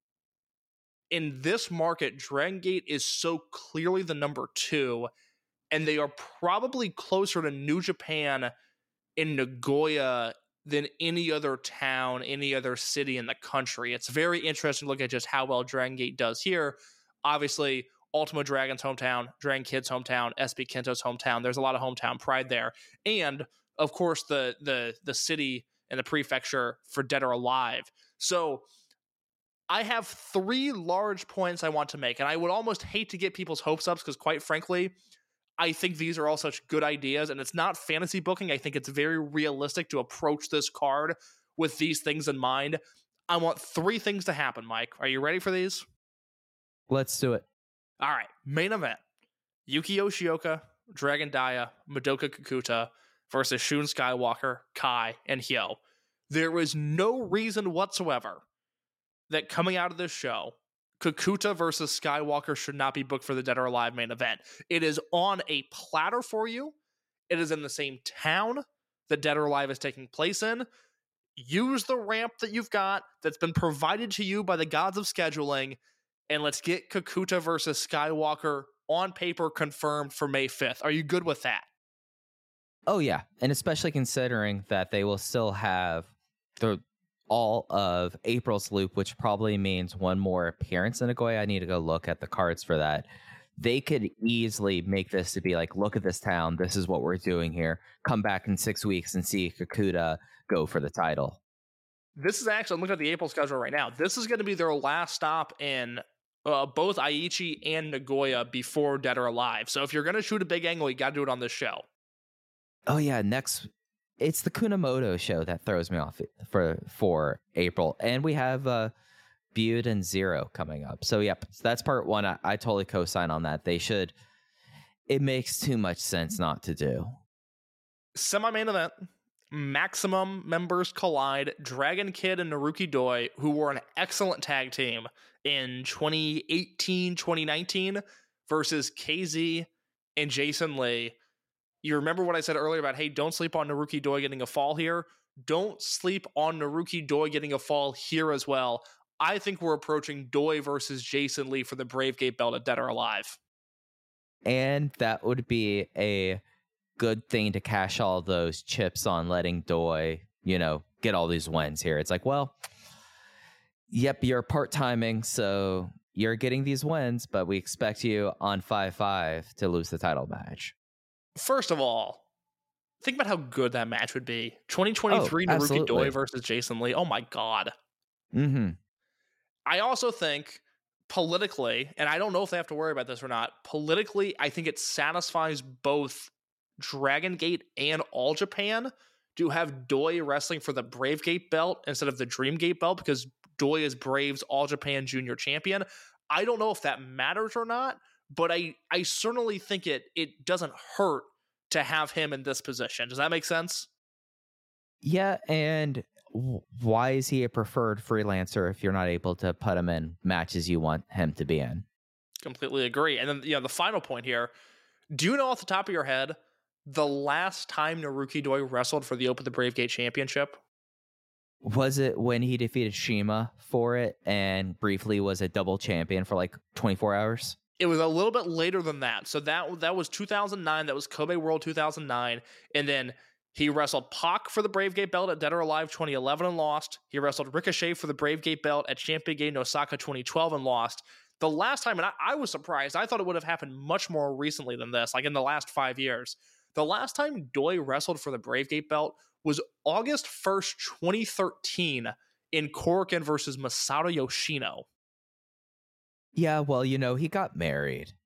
in this market, Dragon Gate is so clearly the number two, and they are probably closer to New Japan in Nagoya than any other town, any other city in the country. It's very interesting to look at just how well Dragon Gate does here. Obviously, Ultimo Dragon's hometown, Dragon Kid's hometown, S B Kento's hometown. There's a lot of hometown pride there. And, of course, the the the city and the prefecture for Dead or Alive. So I have three large points I want to make, and I would almost hate to get people's hopes up because, quite frankly, I think these are all such good ideas, and it's not fantasy booking. I think it's very realistic to approach this card with these things in mind. I want three things to happen, Mike. Are you ready for these? Let's do it. All right. Main event. Yuki Yoshioka, Dragon Dia, Madoka Kakuta versus Shun Skywalker, Kai, and Hyo. There is no reason whatsoever that coming out of this show, Kakuta versus Skywalker should not be booked for the Dead or Alive main event. It is on a platter for you. It is in the same town that Dead or Alive is taking place in. Use the ramp that you've got that's been provided to you by the gods of scheduling, and let's get Kakuta versus Skywalker on paper confirmed for May fifth. Are you good with that? Oh, yeah. And especially considering that they will still have the all of April's loop, which probably means one more appearance in Nagoya. I need to go look at the cards for that. They could easily make this to be like, look at this town. This is what we're doing here. Come back in six weeks and see Kakuta go for the title. This is actually, I'm looking at the April schedule right now. This is going to be their last stop in uh, both Aichi and Nagoya before Dead or Alive. So if you're going to shoot a big angle, you got to do it on this show. Oh, yeah. Next, it's the Kunamoto show that throws me off for for April. And we have uh, Butte and Zero coming up. So, yep, that's part one. I, I totally co-sign on that. They should. It makes too much sense not to do. Semi-main event. Maximum members collide. Dragon Kid and Naruki Doi, who were an excellent tag team in twenty eighteen, twenty nineteen, versus K Z and Jason Lee. You remember what I said earlier about, hey, don't sleep on Naruki Doi getting a fall here? Don't sleep on Naruki Doi getting a fall here as well. I think we're approaching Doi versus Jason Lee for the Brave Gate belt at Dead or Alive. And that would be a good thing to cash all those chips on letting Doi, you know, get all these wins here. It's like, well, yep, you're part-timing, so you're getting these wins, but we expect you on five five to lose the title match. First of all, think about how good that match would be. twenty twenty-three oh, Naruki absolutely. Doi versus Jason Lee. Oh my God. Mm-hmm. I also think politically, and I don't know if they have to worry about this or not, politically, I think it satisfies both Dragon Gate and All Japan to have Doi wrestling for the Brave Gate belt instead of the Dream Gate belt, because Doi is Brave's All Japan Junior Champion. I don't know if that matters or not, but I, I certainly think it it doesn't hurt to have him in this position. Does that make sense? Yeah, and w- why is he a preferred freelancer if you're not able to put him in matches you want him to be in? Completely agree. And then, you know, the final point here, do you know off the top of your head the last time Naruki Doi wrestled for the Open the Brave Gate Championship? Was it when he defeated Shima for it and briefly was a double champion for like twenty-four hours? It was a little bit later than that. So that that was two thousand nine. That was Kobe World two thousand nine. And then he wrestled Pac for the Brave Gate belt at Dead or Alive twenty eleven and lost. He wrestled Ricochet for the Brave Gate belt at Champion Gate in Osaka twenty twelve and lost. The last time, and I, I was surprised, I thought it would have happened much more recently than this, like in the last five years. The last time Doi wrestled for the Brave Gate belt was August first, twenty thirteen in Korakuen versus Masato Yoshino. Yeah, well, you know, he got married.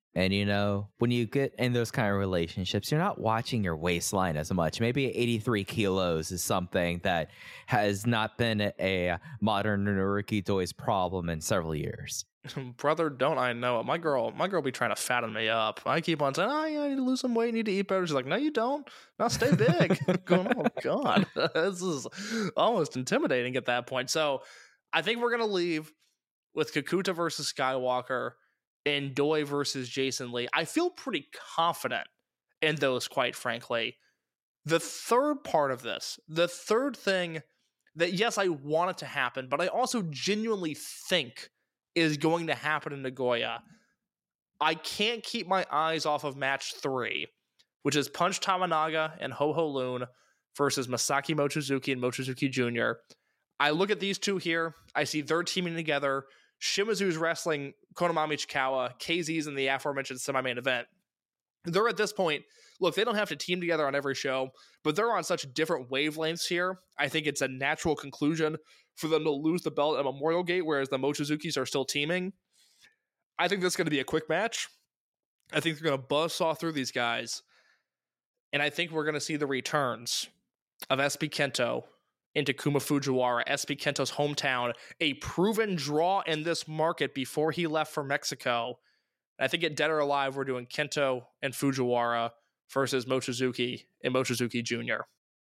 And, you know, when you get in those kind of relationships, you're not watching your waistline as much. Maybe eighty-three kilos is something that has not been a, a modern Naruki Doi's problem in several years. Brother, don't I know it. My girl, my girl be trying to fatten me up. I keep on saying, oh, yeah, I need to lose some weight, need to eat better. She's like, no, you don't. Now stay big. I'm going, oh, God. This is almost intimidating at that point. So I think we're going to leave with Kakuta versus Skywalker and Doi versus Jason Lee. I feel pretty confident in those, quite frankly. The third part of this, the third thing that, yes, I want it to happen, but I also genuinely think is going to happen in Nagoya. I can't keep my eyes off of match three, which is Punch Tamanaga and Ho Ho Lun versus Masaki Mochizuki and Mochizuki Junior I look at these two here. I see they're teaming together. Shimizu's wrestling Konamami Chikawa. K Z's in the aforementioned semi-main event. They're at this point, look, they don't have to team together on every show, but they're on such different wavelengths here. I think it's a natural conclusion for them to lose the belt at Memorial Gate, whereas the Mochizukis are still teaming. I think this is going to be a quick match. I think they're going to buzzsaw through these guys. And I think we're going to see the returns of S B Kento into Kuma Fujiwara, S B Kento's hometown, a proven draw in this market before he left for Mexico. I think at Dead or Alive, we're doing Kento and Fujiwara versus Mochizuki and Mochizuki Junior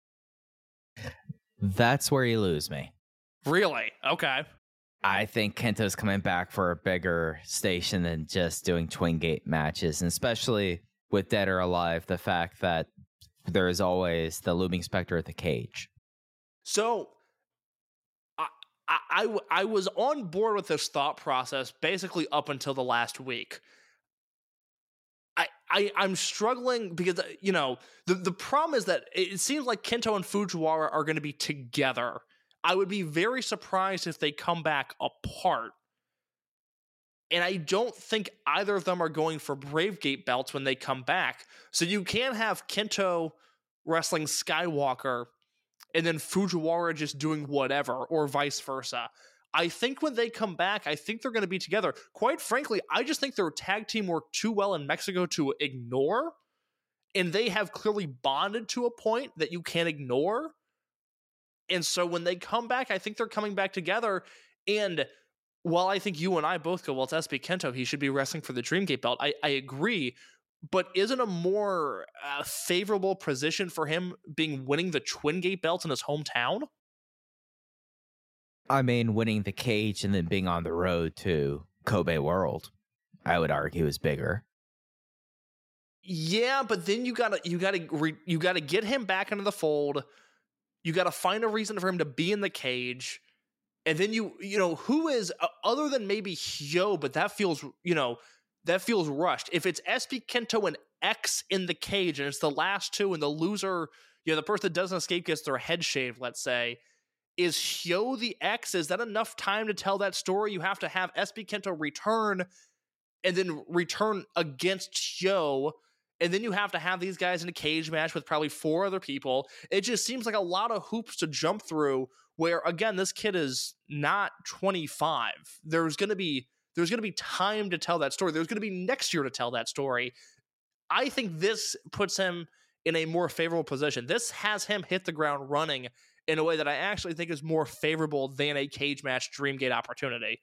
That's where you lose me. Really? Okay. I think Kento's coming back for a bigger station than just doing Twin Gate matches, and especially with Dead or Alive, the fact that there is always the looming specter at the cage. So I, I, I, I was on board with this thought process basically up until the last week. I, I, I'm struggling because, you know, the, the problem is that it seems like Kento and Fujiwara are going to be together. I would be very surprised if they come back apart. And I don't think either of them are going for Bravegate belts when they come back. So you can't have Kento wrestling Skywalker and then Fujiwara just doing whatever, or vice versa. I think when they come back, I think they're going to be together. Quite frankly, I just think their tag team worked too well in Mexico to ignore. And they have clearly bonded to a point that you can't ignore. And so when they come back, I think they're coming back together. And while I think you and I both go, well, it's S B Kento, he should be wrestling for the Dreamgate belt. I, I agree. But isn't a more uh, favorable position for him being winning the Twin Gate belt in his hometown? I mean, winning the cage and then being on the road to Kobe World, I would argue, is bigger. Yeah, but then you gotta you gotta re, you gotta get him back into the fold. You gotta find a reason for him to be in the cage, and then you you know who is uh, other than maybe Hyo, but that feels you know that feels rushed. If it's S B Kento and X in the cage, and it's the last two, and the loser, you know, the person that doesn't escape gets their head shaved, let's say. Is Hyo the X? Is that enough time to tell that story? You have to have S B Kento return and then return against Hyo. And then you have to have these guys in a cage match with probably four other people. It just seems like a lot of hoops to jump through where, again, this kid is not twenty-five. There's going to be there's going to be time to tell that story. There's going to be next year to tell that story. I think this puts him in a more favorable position. This has him hit the ground running in a way that I actually think is more favorable than a cage match Dreamgate opportunity.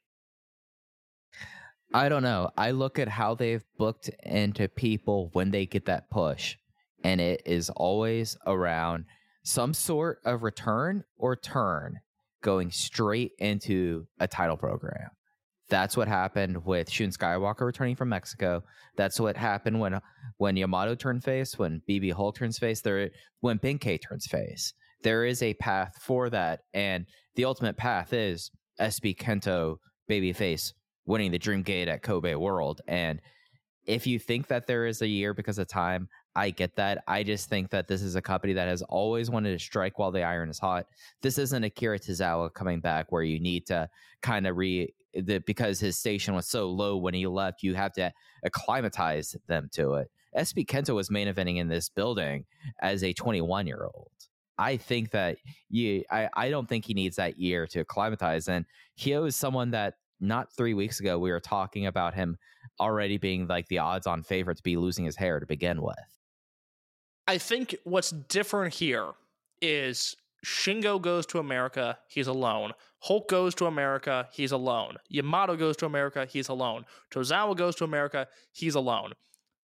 I don't know. I look at how they've booked into people when they get that push, and it is always around some sort of return or turn going straight into a title program. That's what happened with Shun Skywalker returning from Mexico. That's what happened when when Yamato turned face, when B B Hull turns face, there when Benkei turns face. There is a path for that, and the ultimate path is S B Kento babyface winning the Dreamgate at Kobe World. And if you think that there is a year because of time, I get that. I just think that this is a company that has always wanted to strike while the iron is hot. This isn't Akira Tozawa coming back where you need to kind of re... The, because his station was so low when he left, you have to acclimatize them to it. S B Kento was main eventing in this building as a twenty-one-year-old. I think that you, I, I don't think he needs that year to acclimatize. And Hyo is someone that not three weeks ago we were talking about him already being like the odds-on favorite to be losing his hair to begin with. I think what's different here is Shingo goes to America, he's alone. Hulk goes to America, he's alone. Yamato goes to America, he's alone. Tozawa goes to America, he's alone.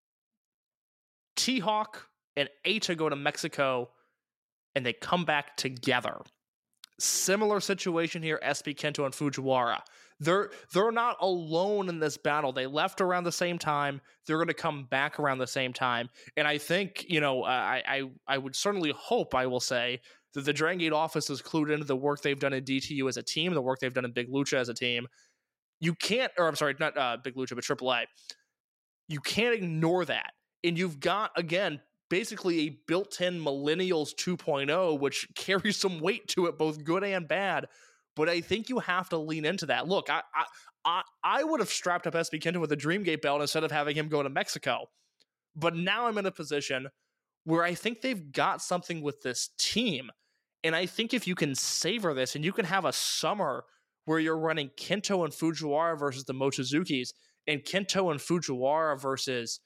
T-Hawk and Eita go to Mexico, and they come back together. Similar situation here, S B Kento and Fujiwara. They're they're not alone in this battle. They left around the same time. They're going to come back around the same time. And I think, you know, I, I I would certainly hope, I will say, that the Dragon Gate office is clued into the work they've done in D T U as a team, the work they've done in Big Lucha as a team. You can't, or I'm sorry, not uh, Big Lucha, but Triple A. You can't ignore that. And you've got, again, basically a built-in Millennials two point oh, which carries some weight to it, both good and bad. But I think you have to lean into that. Look, I I I, I would have strapped up S B Kento with a Dreamgate belt instead of having him go to Mexico. But now I'm in a position where I think they've got something with this team. And I think if you can savor this and you can have a summer where you're running Kento and Fujiwara versus the Mochizukis and Kento and Fujiwara versus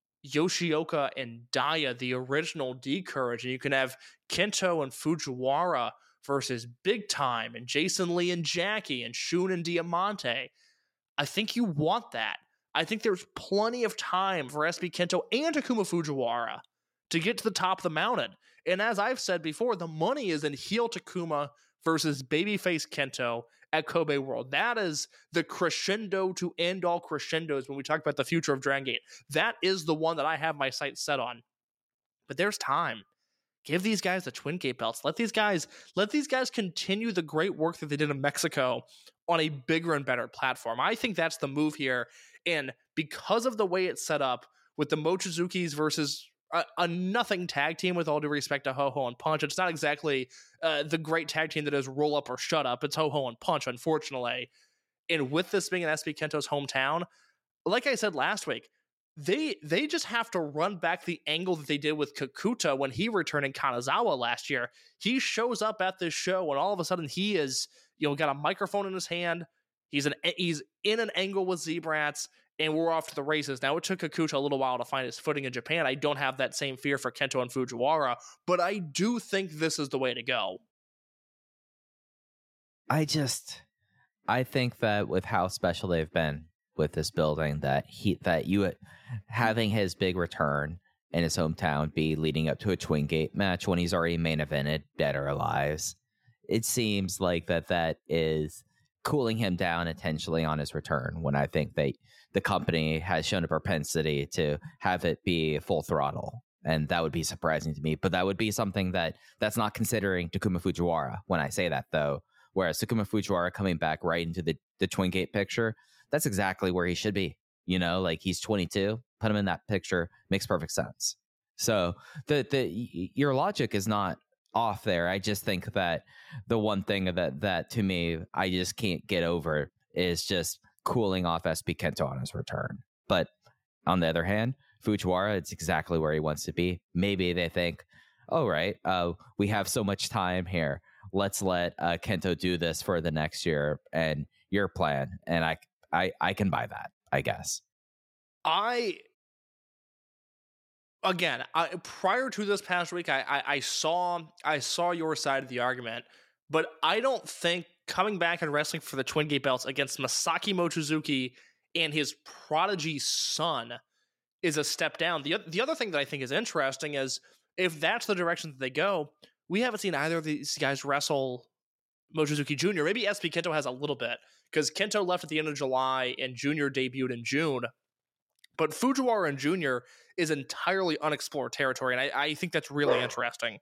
Yoshioka and Daya, the original D-Courage, and you can have Kento and Fujiwara versus Big Time and Jason Lee and Jackie and Shun and Diamante. I think you want that. I think there's plenty of time for S B Kento and Takuma Fujiwara to get to the top of the mountain. And as I've said before, the money is in heel Takuma versus babyface Kento at Kobe World. That is the crescendo to end all crescendos when we talk about the future of Dragon Gate. That is the one that I have my sights set on. But there's time. Give these guys the Twin Gate belts. Let these guys let these guys continue the great work that they did in Mexico on a bigger and better platform. I think that's the move here. And because of the way it's set up with the Mochizukis versus a, a nothing tag team, with all due respect to Ho-Ho and Punch, it's not exactly uh, the great tag team that is Roll Up or Shut Up. It's Ho-Ho and Punch, unfortunately. And with this being in S B Kento's hometown, like I said last week, They they just have to run back the angle that they did with Kakuta when he returned in Kanazawa last year. He shows up at this show and all of a sudden he is, you know, got a microphone in his hand. He's an he's in an angle with Z-Brats, and we're off to the races. Now, it took Kakuta a little while to find his footing in Japan. I don't have that same fear for Kento and Fujiwara, but I do think this is the way to go. I just, I think that with how special they've been with this building, that he that you having his big return in his hometown be leading up to a Twin Gate match when he's already main evented Dead or Alive, it seems like that that is cooling him down intentionally on his return, when I think that the company has shown a propensity to have it be full throttle. And that would be surprising to me, but that would be something that that's not considering Takuma Fujiwara when I say that, though. Whereas Takuma Fujiwara coming back right into the, the Twin Gate picture, that's exactly where he should be. You know, like, he's twenty-two, put him in that picture, makes perfect sense. So the the your logic is not off there. I just think that the one thing that that to me I just can't get over is just cooling off S B Kento on his return. But on the other hand, Fujiwara, it's exactly where he wants to be. Maybe they think, oh, right, uh, we have so much time here. Let's let uh, Kento do this for the next year and your plan. And I, I, I can buy that, I guess. I, again, I, prior to this past week, I, I, I saw I saw your side of the argument, but I don't think coming back and wrestling for the Twin Gate belts against Masaki Mochizuki and his prodigy son is a step down. The, the other thing that I think is interesting is, if that's the direction that they go, we haven't seen either of these guys wrestle Mochizuki Junior Maybe S B Kento has a little bit, because Kento left at the end of July and Junior debuted in June. But Fujiwara and Junior is entirely unexplored territory, and I, I think that's really interesting.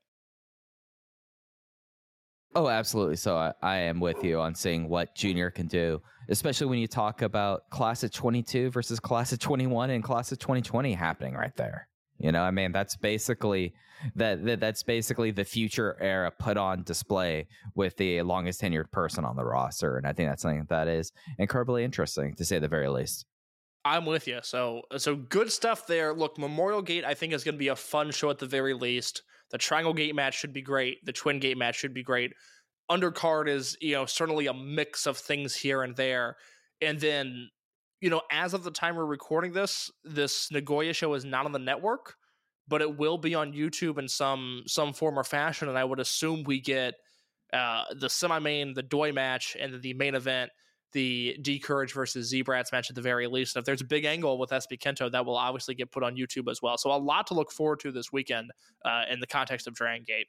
Oh, absolutely. So I, I am with you on seeing what Junior can do, especially when you talk about Class of twenty-two versus Class of twenty-one and Class of twenty twenty happening right there. You know, I mean, that's basically that, that that's basically the future era put on display with the longest tenured person on the roster. And I think that's something that is incredibly interesting, to say the very least. I'm with you. So, so good stuff there. Look, Memorial Gate, I think, is going to be a fun show at the very least. The Triangle Gate match should be great. The Twin Gate match should be great. Undercard is, you know, certainly a mix of things here and there. And then, you know, as of the time we're recording this, this Nagoya show is not on the network, but it will be on YouTube in some some form or fashion, and I would assume we get uh, the semi-main, the Doi match, and the main event, the D Courage versus Z-Brats match at the very least. And if there's a big angle with S B Kento, that will obviously get put on YouTube as well. So a lot to look forward to this weekend uh, in the context of Dragon Gate.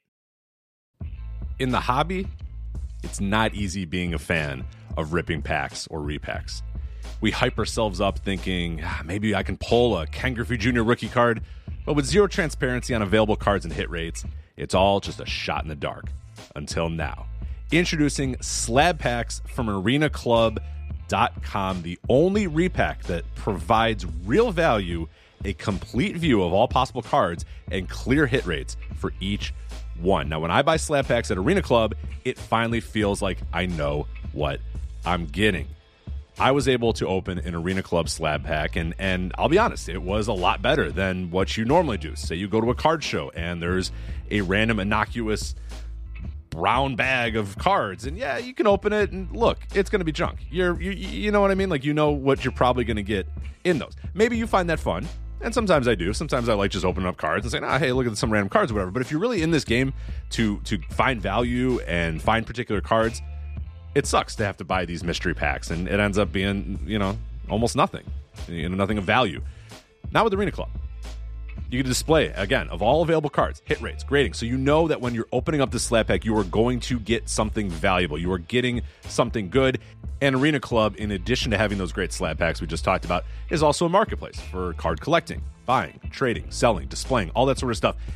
In the hobby, it's not easy being a fan of ripping packs or repacks. We hype ourselves up thinking, ah, maybe I can pull a Ken Griffey Junior rookie card, but with zero transparency on available cards and hit rates, it's all just a shot in the dark. Until now. Introducing Slab Packs from Arena Club dot com, the only repack that provides real value, a complete view of all possible cards, and clear hit rates for each one. Now, when I buy Slab Packs at Arena Club, it finally feels like I know what I'm getting. I was able to open an Arena Club Slab Pack, and, and I'll be honest, it was a lot better than what you normally do. Say you go to a card show, and there's a random innocuous brown bag of cards, and yeah, you can open it and look, it's going to be junk. You're, you, you know what I mean? Like, you know what you're probably going to get in those. Maybe you find that fun, and sometimes I do. Sometimes I like just opening up cards and saying, ah, hey, look at some random cards or whatever. But if you're really in this game to to find value and find particular cards, it sucks to have to buy these mystery packs, and it ends up being, you know, almost nothing, you know, nothing of value. Not with Arena Club. You can display, again, of all available cards, hit rates, grading. So you know that when you're opening up the slab pack, you are going to get something valuable. You are getting something good. And Arena Club, in addition to having those great slab packs we just talked about, is also a marketplace for card collecting, buying, trading, selling, displaying, all that sort of stuff.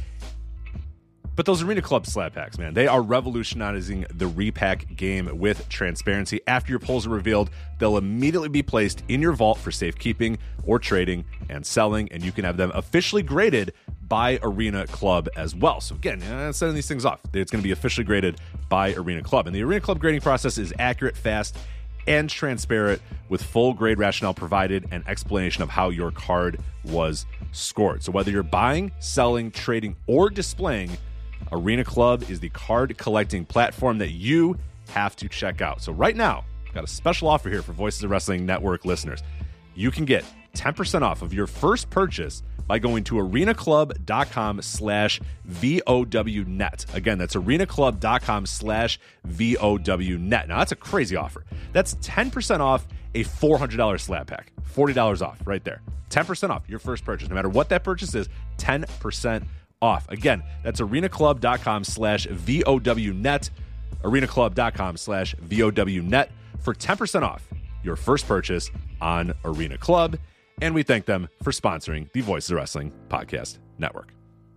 But those Arena Club slab packs, man, they are revolutionizing the repack game with transparency. After your pulls are revealed, they'll immediately be placed in your vault for safekeeping or trading and selling, and you can have them officially graded by Arena Club as well. So again, uh, setting these things off, it's going to be officially graded by Arena Club. And the Arena Club grading process is accurate, fast, and transparent, with full grade rationale provided and explanation of how your card was scored. So whether you're buying, selling, trading, or displaying, Arena Club is the card collecting platform that you have to check out. So right now, I've got a special offer here for Voices of Wrestling Network listeners. You can get ten percent off of your first purchase by going to arenaclub.com slash VOWnet. Again, that's arenaclub.com slash VOWnet. Now, that's a crazy offer. That's ten percent off a four hundred dollars slab pack. forty dollars off right there. ten percent off your first purchase. No matter what that purchase is, ten percent off. Again, that's arenaclub.com slash VOWnet. arenaclub.com slash VOWnet for ten percent off your first purchase on Arena Club. And we thank them for sponsoring the Voices of Wrestling Podcast Network.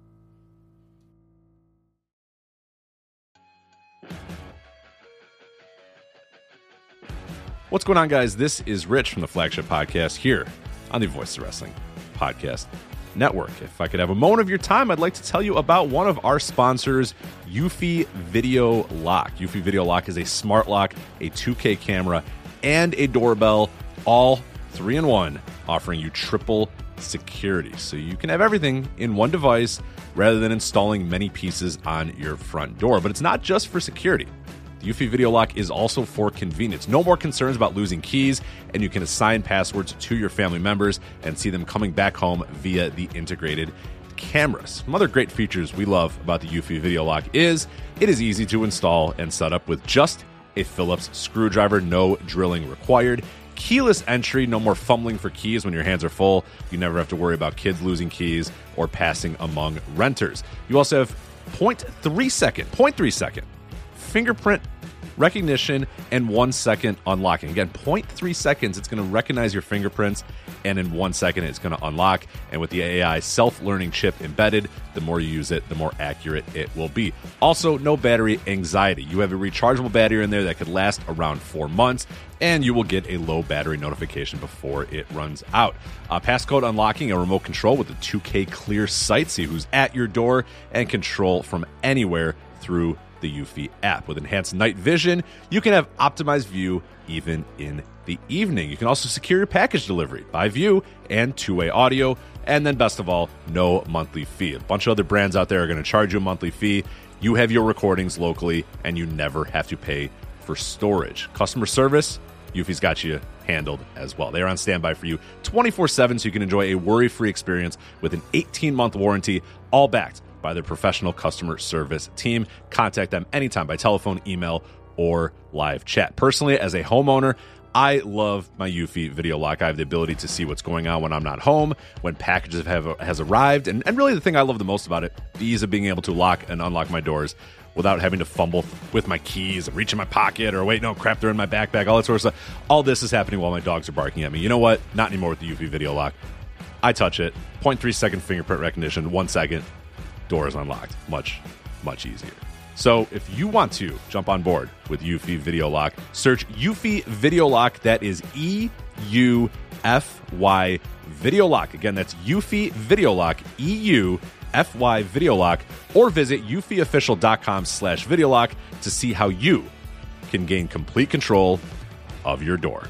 What's going on, guys? This is Rich from the Flagship Podcast here on the Voices of Wrestling Podcast Network. If I could have a moment of your time, I'd like to tell you about one of our sponsors, Eufy Video Lock. Eufy Video Lock is a smart lock, a two K camera, and a doorbell, all three in one, offering you triple security. So you can have everything in one device rather than installing many pieces on your front door. But it's not just for security. The Eufy Video Lock is also for convenience. No more concerns about losing keys, and you can assign passwords to your family members and see them coming back home via the integrated cameras. Some other great features we love about the Eufy Video Lock is it is easy to install and set up with just a Phillips screwdriver, no drilling required. Keyless entry, no more fumbling for keys when your hands are full. You never have to worry about kids losing keys or passing among renters. You also have zero point three second, zero point three second fingerprint recognition and one second unlocking. Again, zero point three seconds, it's going to recognize your fingerprints, and in one second, it's going to unlock. And with the A I self-learning chip embedded, the more you use it, the more accurate it will be. Also, no battery anxiety. You have a rechargeable battery in there that could last around four months, and you will get a low battery notification before it runs out. Uh, passcode unlocking, a remote control with a two K clear sight, see who's at your door, and control from anywhere through the Eufy app. With enhanced night vision, you can have optimized view even in the evening. You can also secure your package delivery by view and two-way audio. And then best of all, no monthly fee. A bunch of other brands out there are going to charge you a monthly fee. You have your recordings locally, and you never have to pay for storage. Customer service, Eufy's got you handled as well. They are on standby for you twenty-four seven, so you can enjoy a worry-free experience with an eighteen-month warranty, all backed by their professional customer service team. Contact them anytime by telephone, email, or live chat. Personally, as a homeowner, I love my Eufy Video Lock. I have the ability to see what's going on when I'm not home, when packages have has arrived, and, and really the thing I love the most about it, the ease of being able to lock and unlock my doors without having to fumble with my keys, reach in my pocket, or wait, no, crap, they're in my backpack, all that sort of stuff. All this is happening while my dogs are barking at me. You know what? Not anymore with the Eufy Video Lock. I touch it, zero point three second fingerprint recognition, one second, door is unlocked. Much, much easier. So if you want to jump on board with Eufy Video Lock, search Eufy Video Lock. That is E U F Y Video Lock. Again, that's Eufy Video Lock, E U F Y Video Lock, or visit eufyofficial.com slash video lock to see how you can gain complete control of your door.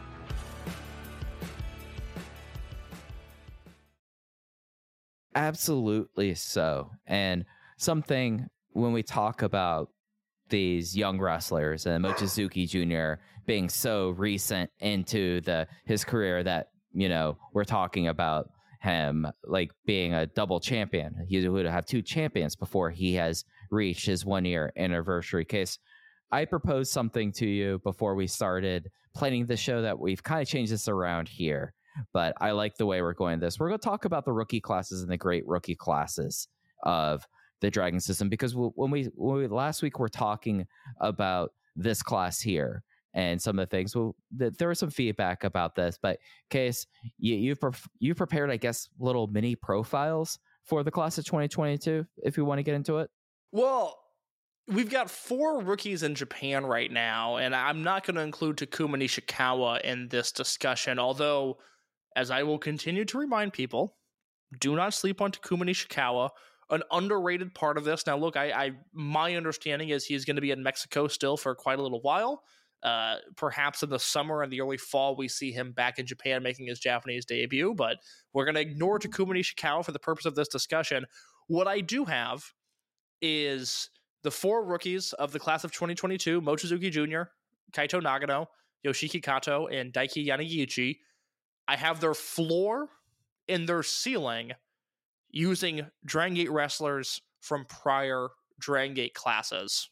Absolutely so. And something when we talk about these young wrestlers and Mochizuki Junior being so recent into the his career that, you know, we're talking about him like being a double champion. He would have two champions before he has reached his one year anniversary. Case, I proposed something to you before we started planning the show that we've kind of changed this around here, but I like the way we're going this. We're going to talk about the rookie classes and the great rookie classes of the Dragon system, because when we, when we last week we're talking about this class here and some of the things. Well, th- there was some feedback about this, but Case, you, you've pre- you prepared, I guess, little mini profiles for the class of twenty twenty-two. If you want to get into it. Well, we've got four rookies in Japan right now, and I'm not going to include Takuma Nishikawa in this discussion. Although, as I will continue to remind people, do not sleep on Takuma Nishikawa. An underrated part of this. Now, look, I, I my understanding is he's going to be in Mexico still for quite a little while. Uh, perhaps in the summer and the early fall, we see him back in Japan making his Japanese debut. But we're going to ignore Takuma Nishikawa for the purpose of this discussion. What I do have is the four rookies of the class of twenty twenty-two: Mochizuki Junior, Kaito Nagano, Yoshiki Kato, and Daiki Yanagiuchi. I have their floor and their ceiling using Dragon Gate wrestlers from prior Dragon Gate classes.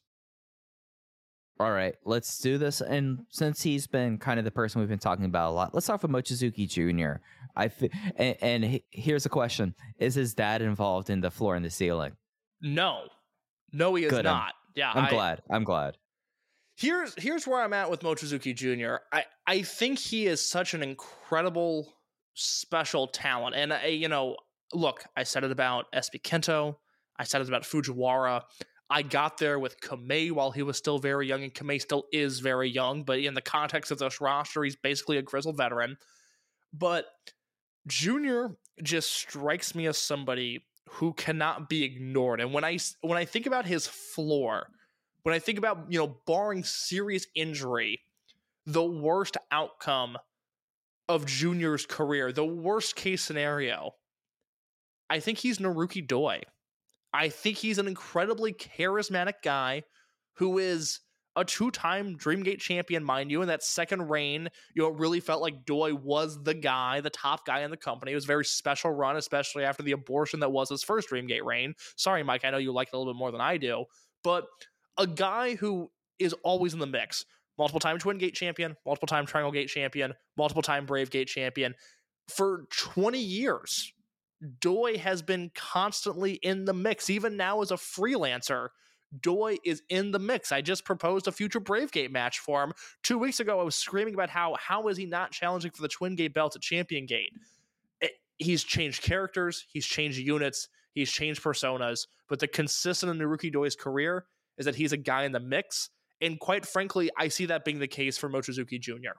All right, let's do this. And since he's been kind of the person we've been talking about a lot, let's talk about Mochizuki Junior I f- and, and he, here's a question: is his dad involved in the floor and the ceiling? No, no, he is Good, not. I'm, yeah, I'm I, glad. I'm glad. Here's here's where I'm at with Mochizuki Junior I I think he is such an incredible, special talent, and I, you know. Look, I said it about S B Kento. I said it about Fujiwara. I got there with Kamei while he was still very young, and Kamei still is very young, but in the context of this roster, he's basically a grizzled veteran. But Junior just strikes me as somebody who cannot be ignored. And when I, when I think about his floor, when I think about, you know, barring serious injury, the worst outcome of Junior's career, the worst case scenario, I think he's Naruki Doi. I think he's an incredibly charismatic guy who is a two-time Dreamgate champion, mind you. In that second reign, you know, it really felt like Doi was the guy, the top guy in the company. It was a very special run, especially after the abortion that was his first Dreamgate reign. Sorry, Mike, I know you like it a little bit more than I do. But a guy who is always in the mix. Multiple-time Twin Gate champion, multiple-time Triangle Gate champion, multiple-time Brave Gate champion. For twenty years, Doi has been constantly in the mix. Even now as a freelancer, Doi is in the mix. I just proposed a future Brave Gate match for him. Two weeks ago, I was screaming about how how is he not challenging for the Twin Gate belt at Champion Gate. It, he's changed characters, he's changed units, he's changed personas, but the consistent in Naruki Doi's career is that he's a guy in the mix, and quite frankly, I see that being the case for Mochizuki Junior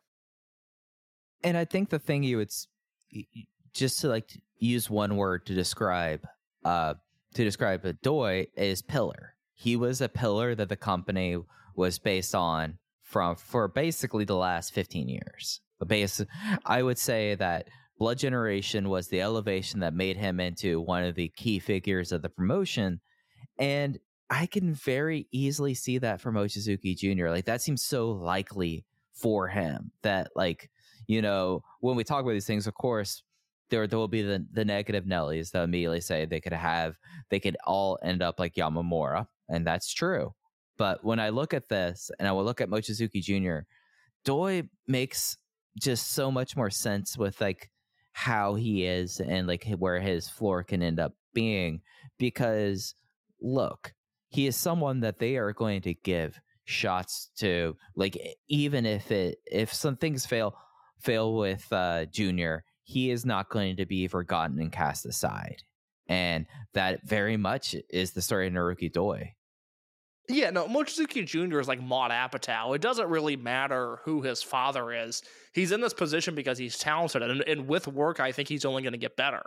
And I think the thing you would, just to like use one word to describe uh to describe a Doi is pillar. He was a pillar that the company was based on from for basically the last fifteen years. The base, I would say that Blood Generation was the elevation that made him into one of the key figures of the promotion, and I can very easily see that for Mochizuki Junior Like that seems so likely for him. That, like, you know, when we talk about these things, of course, there there will be the, the negative Nellies that immediately say they could have, they could all end up like Yamamura, and that's true. But when I look at this, and I will look at Mochizuki Junior, Doi makes just so much more sense with like how he is and like where his floor can end up being, because look, he is someone that they are going to give shots to, like, even if it if some things fail fail with uh Junior, he is not going to be forgotten and cast aside. And that very much is the story of Naruki Doi. Yeah, no, Mochizuki Junior is like Maud Apatow. It doesn't really matter who his father is. He's in this position because he's talented, and, and with work, I think he's only going to get better.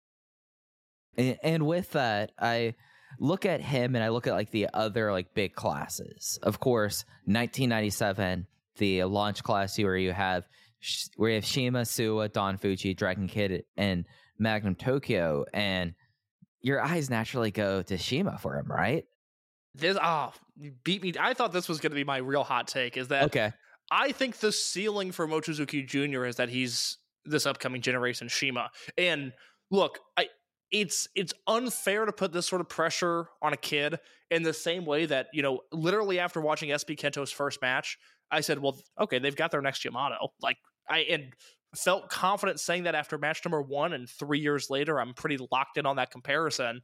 And, and with that, I look at him and I look at like the other like big classes. Of course, nineteen ninety-seven, the launch class where you have where you have Shima, Suwa, Don Fuji, Dragon Kid, and Magnum Tokyo, and your eyes naturally go to Shima for him, right? This oh, you beat me. I thought this was going to be my real hot take. Is that okay? I think the ceiling for Mochizuki Junior is that he's this upcoming generation Shima. And look, I it's it's unfair to put this sort of pressure on a kid in the same way that, you know, literally after watching S B Kento's first match, I said, well, okay, they've got their next Yamato. Like I and felt confident saying that after match number one, and three years later, I'm pretty locked in on that comparison.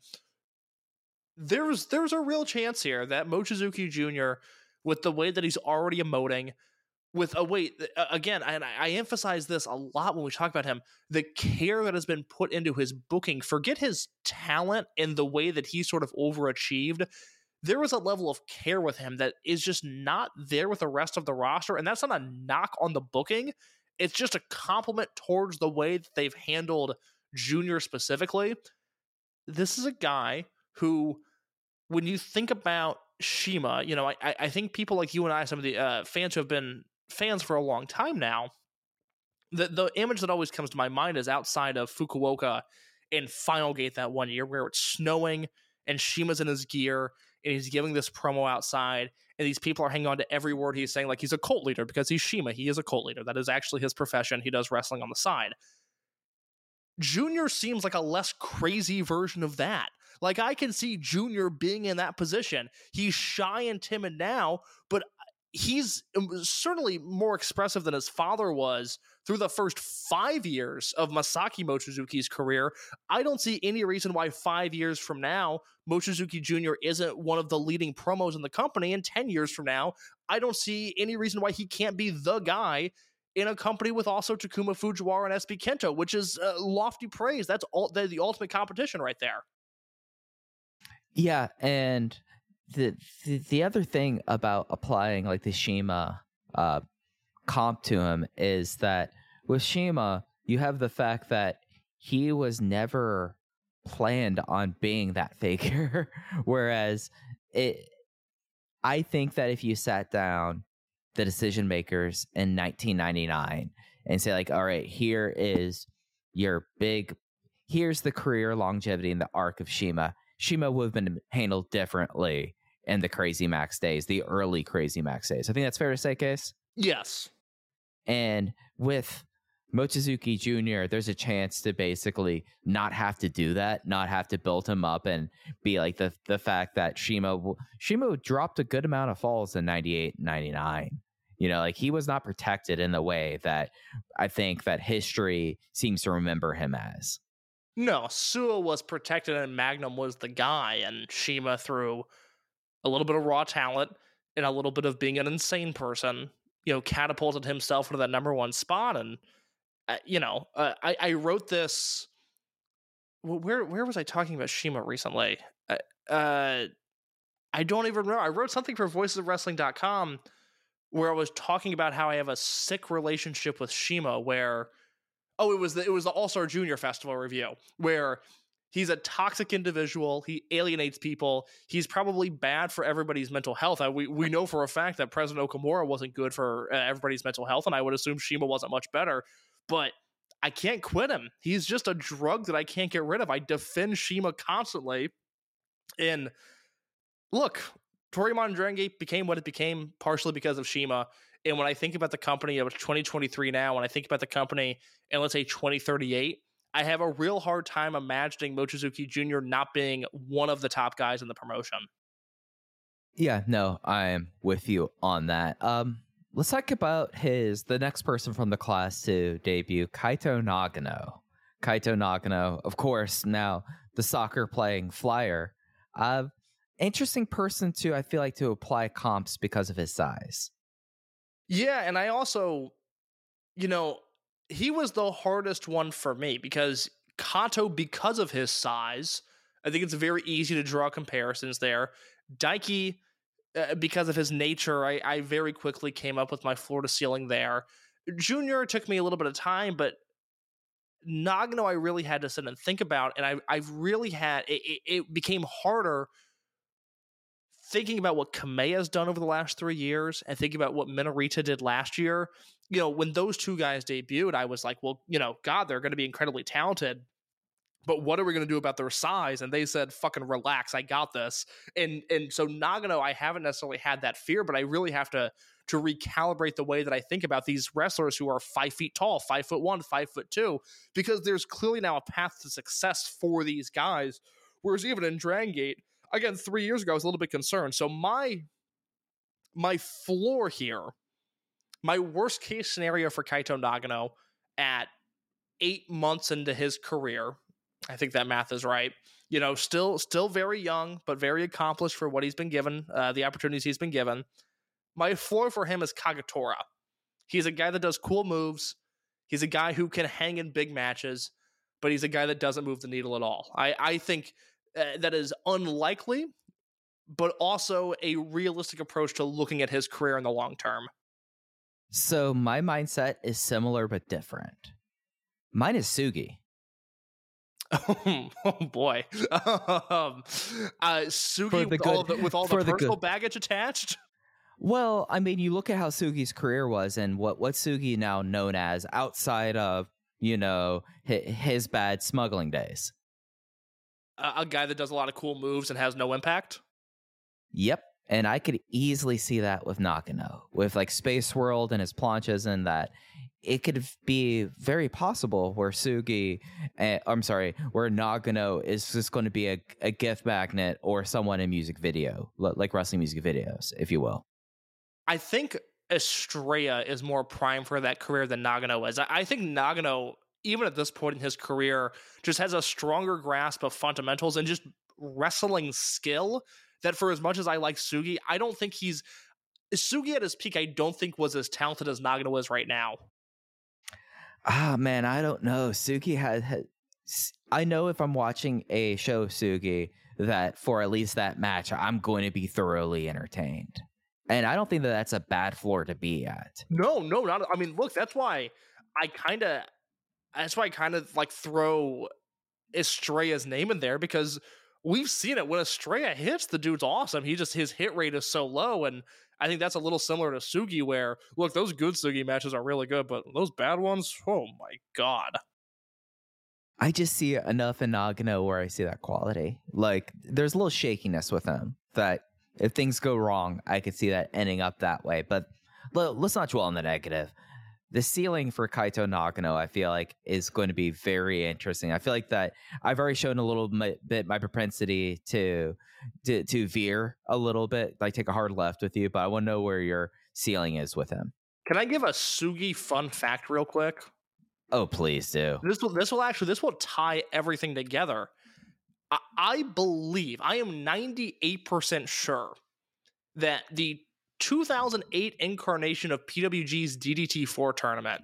There's there's a real chance here that Mochizuki Junior, with the way that he's already emoting, with a wait again, and I, I emphasize this a lot when we talk about him, the care that has been put into his booking. Forget his talent and the way that he sort of overachieved. There was a level of care with him that is just not there with the rest of the roster, and that's not a knock on the booking. It's just a compliment towards the way that they've handled Junior specifically. This is a guy who, when you think about Shima, you know, I, I think people like you and I, some of the uh, fans who have been fans for a long time now, the the image that always comes to my mind is outside of Fukuoka in Final Gate that one year where it's snowing and Shima's in his gear and he's giving this promo outside, and these people are hanging on to every word he's saying like he's a cult leader because he's Shima. He is a cult leader. That is actually his profession. He does wrestling on the side. Junior seems like a less crazy version of that. Like, I can see Junior being in that position. He's shy and timid now, but he's certainly more expressive than his father was through the first five years of Masaki Mochizuki's career. I don't see any reason why five years from now, Mochizuki Junior isn't one of the leading promos in the company. And ten years from now, I don't see any reason why he can't be the guy in a company with also Takuma Fujiwara and S B Kento, which is uh, lofty praise. That's all the, the ultimate competition right there. Yeah, and the, the the other thing about applying like the Shima uh, comp to him is that with Shima, you have the fact that he was never planned on being that figure, whereas it. I think that if you sat down the decision makers in nineteen ninety-nine and say like, all right, here is your big, here's the career longevity and the arc of Shima. Shima would have been handled differently in the Crazy Max days, the early Crazy Max days. I think that's fair to say, Case? Yes. And with Mochizuki Junior, there's a chance to basically not have to do that, not have to build him up and be like the the fact that Shima Shima dropped a good amount of falls in ninety-eight, ninety-nine. You know, like he was not protected in the way that I think that history seems to remember him as. No, Suwa was protected and Magnum was the guy, and Shima, through a little bit of raw talent and a little bit of being an insane person, you know, catapulted himself into that number one spot. And uh, you know, uh, I I wrote this. Where where was I talking about Shima recently? Uh, uh, I don't even remember. I wrote something for voices of wrestling dot com where I was talking about how I have a sick relationship with Shima. Where oh, it was the it was the All Star Junior Festival review where he's a toxic individual. He alienates people. He's probably bad for everybody's mental health. I, we we know for a fact that President Okamura wasn't good for uh, everybody's mental health, and I would assume Shima wasn't much better. But I can't quit him. He's just a drug that I can't get rid of. I defend Shima constantly. And look, Toryumon Dragon Gate became what it became partially because of CIMA. And when I think about the company of twenty twenty-three now, when I think about the company in, let's say, twenty thirty-eight, I have a real hard time imagining Mochizuki Junior not being one of the top guys in the promotion. Yeah, no, I'm with you on that. Um, let's talk about his the next person from the class to debut, Kaito Nagano. Kaito Nagano, of course, now the soccer playing flyer. Uh, interesting person to, I feel like, to apply comps because of his size. Yeah, and I also, you know, he was the hardest one for me because Kato, because of his size, I think it's very easy to draw comparisons there. Daiki, uh, because of his nature, I, I very quickly came up with my floor to ceiling there. Junior took me a little bit of time, but Nagano I really had to sit and think about, and I I've really had it, it, it became harder thinking about what Kameya's done over the last three years and thinking about what Minorita did last year. You know, when those two guys debuted, I was like, well, you know, God, they're going to be incredibly talented, but what are we going to do about their size? And they said, fucking relax, I got this. And and so Nagano, I haven't necessarily had that fear, but I really have to to recalibrate the way that I think about these wrestlers who are five feet tall, five foot one, five foot two, because there's clearly now a path to success for these guys. Whereas even in Dragon Gate, again, three years ago, I was a little bit concerned. So my my floor here, my worst case scenario for Kaito Nagano at eight months into his career, I think that math is right. You know, still still very young, but very accomplished for what he's been given, uh, the opportunities he's been given. My floor for him is Kagetora. He's a guy that does cool moves. He's a guy who can hang in big matches, but he's a guy that doesn't move the needle at all. I, I think uh, that is unlikely, but also a realistic approach to looking at his career in the long term. So my mindset is similar but different. Mine is Sugi. Oh, oh boy. um, uh, Sugi with, good, all the, with all the personal good. baggage attached? Well, I mean, you look at how Sugi's career was and what, what Sugi now known as outside of, you know, his, his bad smuggling days. Uh, a guy that does a lot of cool moves and has no impact? Yep. And I could easily see that with Nagano, with like Space World and his planches, and that it could be very possible where Sugi, uh, I'm sorry, where Nagano is just going to be a, a gift magnet or someone in music video, like wrestling music videos, if you will. I think Estrella is more prime for that career than Nagano is. I, I think Nagano, even at this point in his career, just has a stronger grasp of fundamentals and just wrestling skill that, for as much as I like Sugi, I don't think he's... Sugi at his peak, I don't think was as talented as Nagano is right now. Ah, man, I don't know. Sugi had, had... I know if I'm watching a show, Sugi, that for at least that match, I'm going to be thoroughly entertained. And I don't think that that's a bad floor to be at. No, no, not. I mean, look, that's why I kind of, that's why I kind of like throw Estrella's name in there, because we've seen it when Estrella hits, the dude's awesome. He just, his hit rate is so low, and I think that's a little similar to Sugi, where look, those good Sugi matches are really good, but those bad ones, oh my god. I just see enough in Nagano where I see that quality. Like, there's a little shakiness with him that, if things go wrong, I could see that ending up that way. But let's not dwell on the negative. The ceiling for Kaito Nagano, I feel like, is going to be very interesting. I feel like that I've already shown a little bit my propensity to, to to veer a little bit, like take a hard left with you. But I want to know where your ceiling is with him. Can I give a Sugi fun fact real quick? Oh, please do. This will this will actually this will tie everything together. I believe, I am ninety-eight percent sure that the two thousand eight incarnation of P W G's D D T four tournament,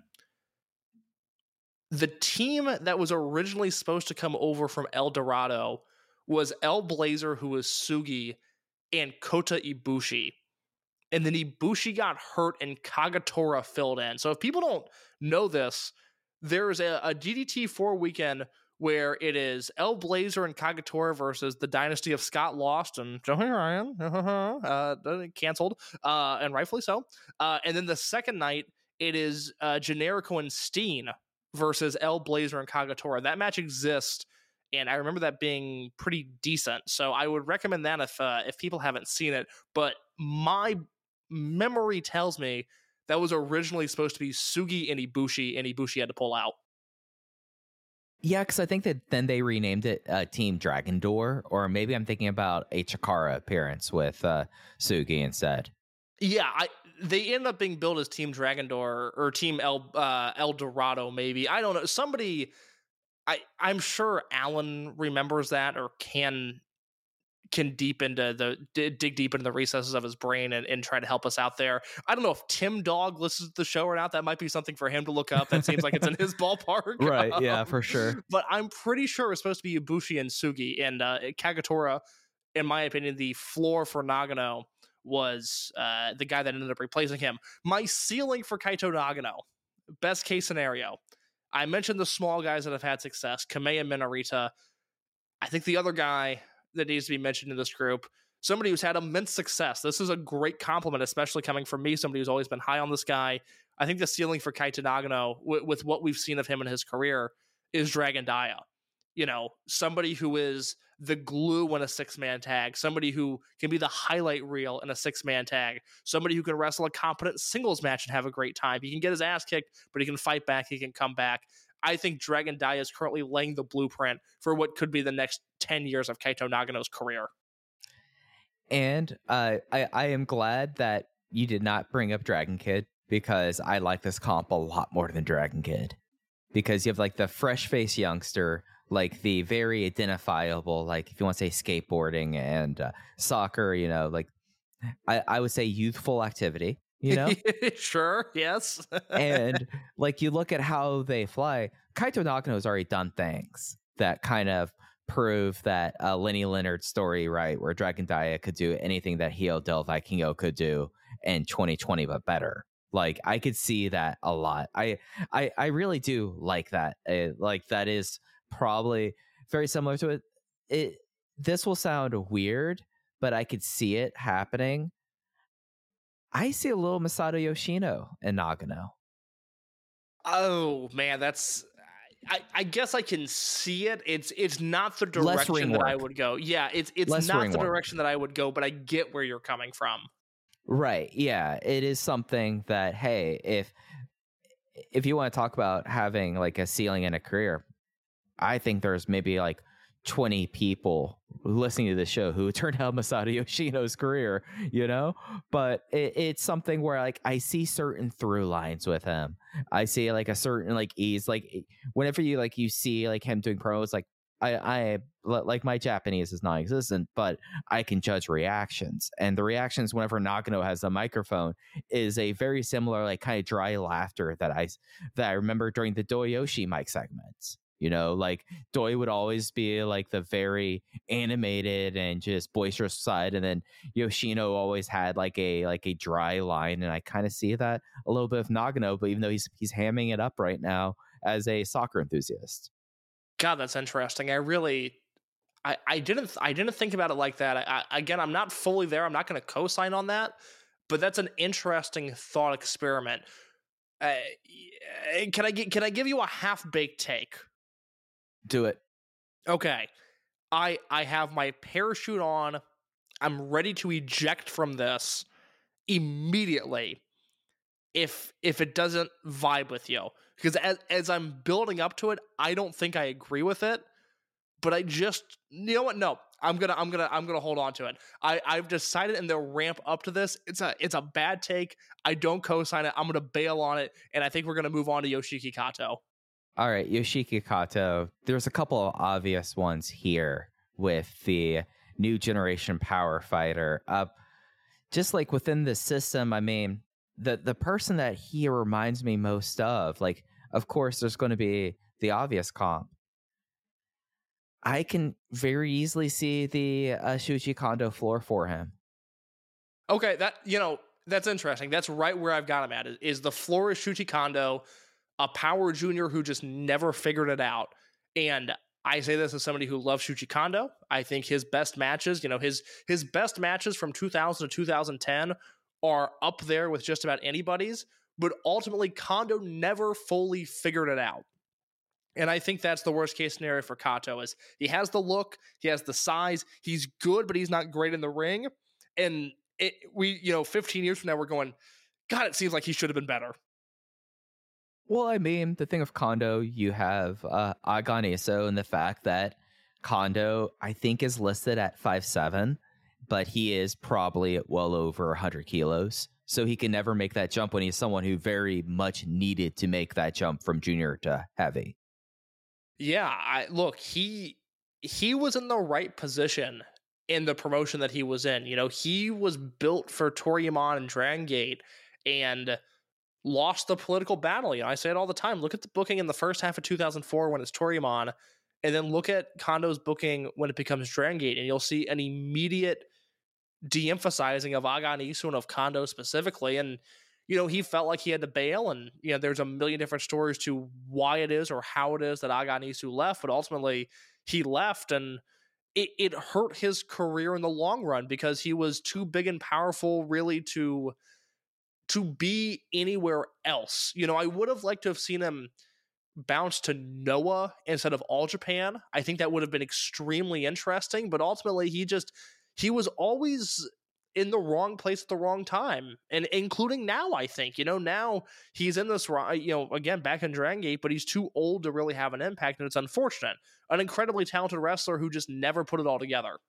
the team that was originally supposed to come over from El Dorado was El Blazer, who was Sugi, and Kota Ibushi. And then Ibushi got hurt and Kagetora filled in. So if people don't know this, there's a, a D D T four weekend where it is El Blazer and Kagetora versus the Dynasty of Scott Lost and Joey Ryan, uh, canceled, uh, and rightfully so. Uh, and then the second night, it is uh, Generico and Steen versus El Blazer and Kagetora. That match exists and I remember that being pretty decent. So I would recommend that if uh, if people haven't seen it. But my memory tells me that was originally supposed to be Sugi and Ibushi, and Ibushi had to pull out. Yeah, because I think that then they renamed it uh, Team Dragon Door, or maybe I'm thinking about a Chikara appearance with uh, Sugi instead. Yeah, I they ended up being billed as Team Dragon Door or Team El uh, El Dorado, maybe. I don't know. Somebody, I I'm sure Alan remembers that or can can deep into the d- dig deep into the recesses of his brain and, and try to help us out there. I don't know if Tim Dog listens to the show or not. That might be something for him to look up. That seems like it's in his ballpark. Right, um, yeah, for sure. But I'm pretty sure it's supposed to be Ibushi and Sugi. And uh, Kagetora, in my opinion, the floor for Nagano was uh, the guy that ended up replacing him. My ceiling for Kaito Nagano, best case scenario, I mentioned the small guys that have had success, Kamei and Minorita. I think the other guy that needs to be mentioned in this group, somebody who's had immense success. This is a great compliment, especially coming from me, somebody who's always been high on this guy. I think the ceiling for Kaito Nagano, w- with what we've seen of him in his career, is Dragon Dia. You know, somebody who is the glue in a six-man tag, somebody who can be the highlight reel in a six-man tag, somebody who can wrestle a competent singles match and have a great time. He can get his ass kicked, but he can fight back, he can come back. I think Dragon Dia is currently laying the blueprint for what could be the next ten years of Kaito Nagano's career. And uh, I, I am glad that you did not bring up Dragon Kid, because I like this comp a lot more than Dragon Kid. Because you have like the fresh face youngster, like the very identifiable, like if you want to say skateboarding and uh, soccer, you know, like I, I would say youthful activity. You know? Sure, yes. And like you look at how they fly, Kaito Nagano has already done things that kind of prove that uh, Lenny Leonard's story, right, where Dragon Dia could do anything that Hio del Vikingo could do in twenty twenty, but better. Like I could see that a lot. I I, I really do like that. Uh, like that is probably very similar to it. It this will sound weird, but I could see it happening. I see a little Masato Yoshino in Nagano. Oh man, that's. I, I guess I can see it. It's it's not the direction that I would go. Yeah, it's it's Less not the work. direction that I would go, but I get where you're coming from. Right. Yeah, it is something that, hey, if if you want to talk about having like a ceiling in a career, I think there's maybe like twenty people listening to the show who turned out Masato Yoshino's career, you know, but it, it's something where like I see certain through lines with him. I see like a certain like ease, like whenever you like you see like him doing promos, like I, I like my Japanese is non-existent, but I can judge reactions, and the reactions whenever Nagano has a microphone is a very similar like kind of dry laughter that I that I remember during the Doyoshi mic segments. You know, like Doi would always be like the very animated and just boisterous side, and then Yoshino always had like a like a dry line, and I kind of see that a little bit of Nagano, but even though he's he's hamming it up right now as a soccer enthusiast. God, that's interesting. I really, I, I didn't I didn't think about it like that. I, I, again, I'm not fully there. I'm not going to co-sign on that, but that's an interesting thought experiment. Uh, can I get can I give you a half-baked take? Do it. Okay. I I have my parachute on. I'm ready to eject from this immediately if if it doesn't vibe with you. Because as as I'm building up to it, I don't think I agree with it. But I just you know what? No. I'm gonna I'm gonna I'm gonna hold on to it. I, I've decided in the ramp up to this, it's a it's a bad take. I don't co-sign it. I'm gonna bail on it, and I think we're gonna move on to Yoshiki Kato. All right, Yoshiki Kato. There's a couple of obvious ones here with the new generation power fighter. Uh, just like within the system, I mean, the the person that he reminds me most of, like, of course, there's going to be the obvious comp. I can very easily see the uh, Shuji Kondo floor for him. Okay, that you know that's interesting. That's right where I've got him at. Is, is the floor is Shuji Kondo, a power junior who just never figured it out. And I say this as somebody who loves Shuji Kondo. I think his best matches, you know, his his best matches from two thousand to two thousand ten are up there with just about anybody's. But ultimately, Kondo never fully figured it out. And I think that's the worst case scenario for Kato is he has the look, he has the size, he's good, but he's not great in the ring. And it, we, you know, fifteen years from now, we're going, God, it seems like he should have been better. Well, I mean, the thing of Kondo, you have uh, Agon Iso and the fact that Kondo, I think, is listed at five seven, but he is probably well over one hundred kilos. So he can never make that jump when he's someone who very much needed to make that jump from junior to heavy. Yeah, I, look, he he was in the right position in the promotion that he was in. You know, he was built for Toryumon and Dragon Gate and lost the political battle. You know, I say it all the time. Look at the booking in the first half of two thousand four when it's Toryumon, and then look at Kondo's booking when it becomes Dragon Gate, and you'll see an immediate de-emphasizing of Agon Isu and of Kondo specifically. And you know, he felt like he had to bail, and you know, there's a million different stories to why it is or how it is that Agon Isu left, but ultimately he left, and it, it hurt his career in the long run because he was too big and powerful really to to be anywhere else. You know, I would have liked to have seen him bounce to Noah instead of All Japan. I think that would have been extremely interesting, but ultimately he just he was always in the wrong place at the wrong time, and including now, I think, you know, now he's in this, you know, again, back in Dragon Gate, but he's too old to really have an impact, and it's unfortunate. An incredibly talented wrestler who just never put it all together.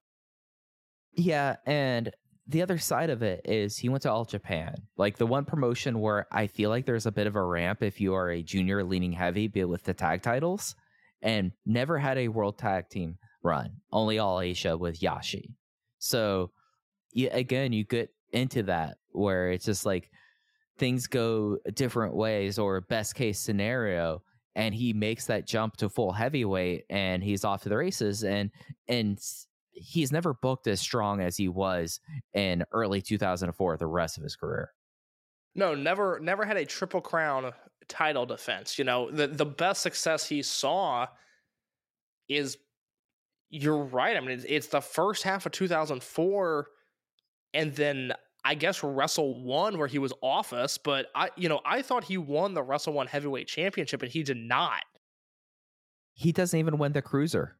Yeah, and the other side of it is he went to All Japan, like the one promotion where I feel like there's a bit of a ramp if you are a junior leaning heavy, be it with the tag titles, and never had a world tag team run, only All Asia with Yashi. So yeah, again, you get into that where it's just like things go different ways, or best case scenario, and he makes that jump to full heavyweight and he's off to the races, and and he's never booked as strong as he was in early two thousand four the rest of his career. No, never never had a Triple Crown title defense. You know, the the best success he saw is, you're right, I mean, it's, it's the first half of two thousand four, and then I guess Wrestle One where he was Office, but I, you know, I thought he won the Wrestle One Heavyweight Championship, and he did not. He doesn't even win the Cruiser.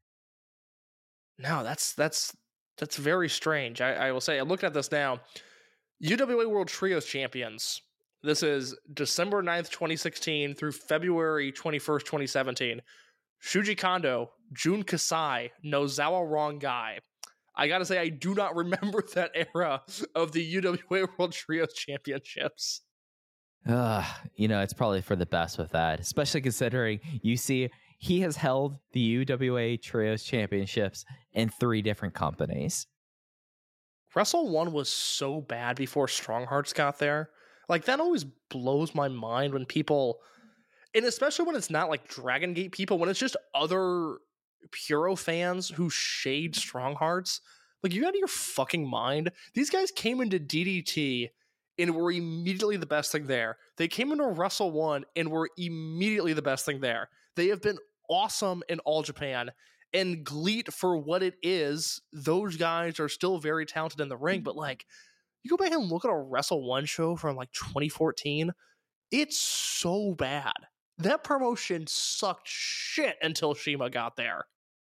No, that's that's that's very strange. I, I will say, I'm looking at this now. U W A World Trios Champions. This is December ninth, twenty sixteen through February twenty-first, twenty seventeen. Shuji Kondo, Jun Kasai, Nozawa Wrong Guy. I gotta say, I do not remember that era of the U W A World Trios Championships. Uh, you know, it's probably for the best with that, especially considering you see he has held the U W A Trios Championships in three different companies. Wrestle One was so bad before Strong Hearts got there. Like, that always blows my mind when people, and especially when it's not like Dragon Gate people, when it's just other Puro fans who shade Strong Hearts. Like, you out of your fucking mind? These guys came into D D T and were immediately the best thing there. They came into Wrestle One and were immediately the best thing there. They have been awesome in All Japan, and GLEAT, for what it is, those guys are still very talented in the ring, but like, you go back and look at a Wrestle One show from like twenty fourteen, it's so bad. That promotion sucked shit until Shima got there.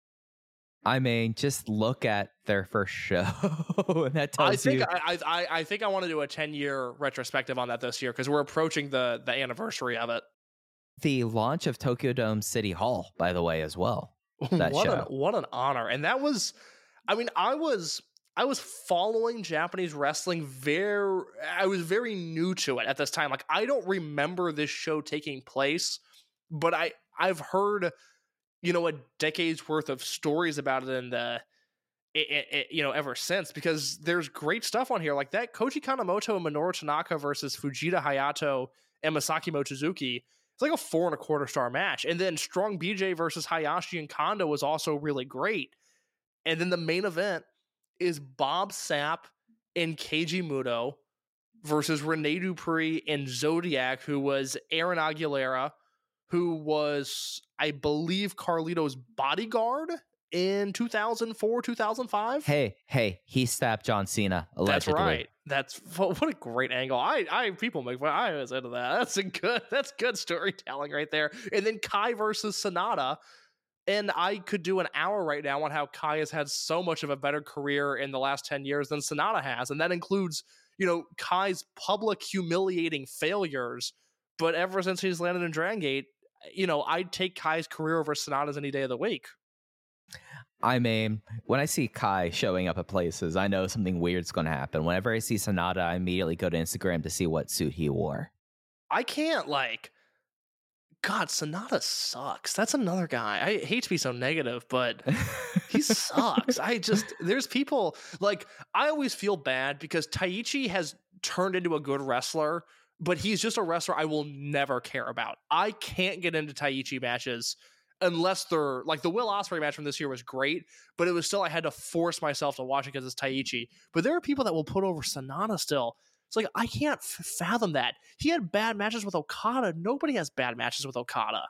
I mean, just look at their first show, and that tells I think you. I, I I think I want to do a ten year retrospective on that this year because we're approaching the the anniversary of it. The launch of Tokyo Dome City Hall, by the way, as well. That what show. an what an honor, and that was, I mean, I was I was following Japanese wrestling very. I was very new to it at this time. Like, I don't remember this show taking place, but I I've heard, you know, a decade's worth of stories about it in the, it, it, it, you know, ever since, because there's great stuff on here like that. Koji Kanemoto and Minoru Tanaka versus Fujita Hayato and Masaki Mochizuki. It's like a four and a quarter star match. And then Strong B J versus Hayashi and Kondo was also really great. And then the main event is Bob Sapp and Keiji Muto versus Rene Dupree and Zodiac, who was Aaron Aguilera, who was, I believe, Carlito's bodyguard in two thousand four, two thousand five. Hey, hey, he stabbed John Cena, allegedly. That's right. That's what a great angle. I, I people make fun. I was into that. That's a good. That's good storytelling right there. And then Kai versus Sonata. And I could do an hour right now on how Kai has had so much of a better career in the last ten years than Sonata has. And that includes, you know, Kai's public humiliating failures. But ever since he's landed in Dragon Gate, you know, I'd take Kai's career over Sonata's any day of the week. I mean, when I see Kai showing up at places, I know something weird's going to happen. Whenever I see Sonata, I immediately go to Instagram to see what suit he wore. I can't, like... God, Sonata sucks. That's another guy. I hate to be so negative, but he sucks. I just, there's people, like, I always feel bad because Taichi has turned into a good wrestler, but he's just a wrestler I will never care about. I can't get into Taichi matches unless they're, like, the Will Ospreay match from this year was great, but it was still, I had to force myself to watch it because it's Taichi. But there are people that will put over Sonata still. It's like, I can't f- fathom that. He had bad matches with Okada. Nobody has bad matches with Okada.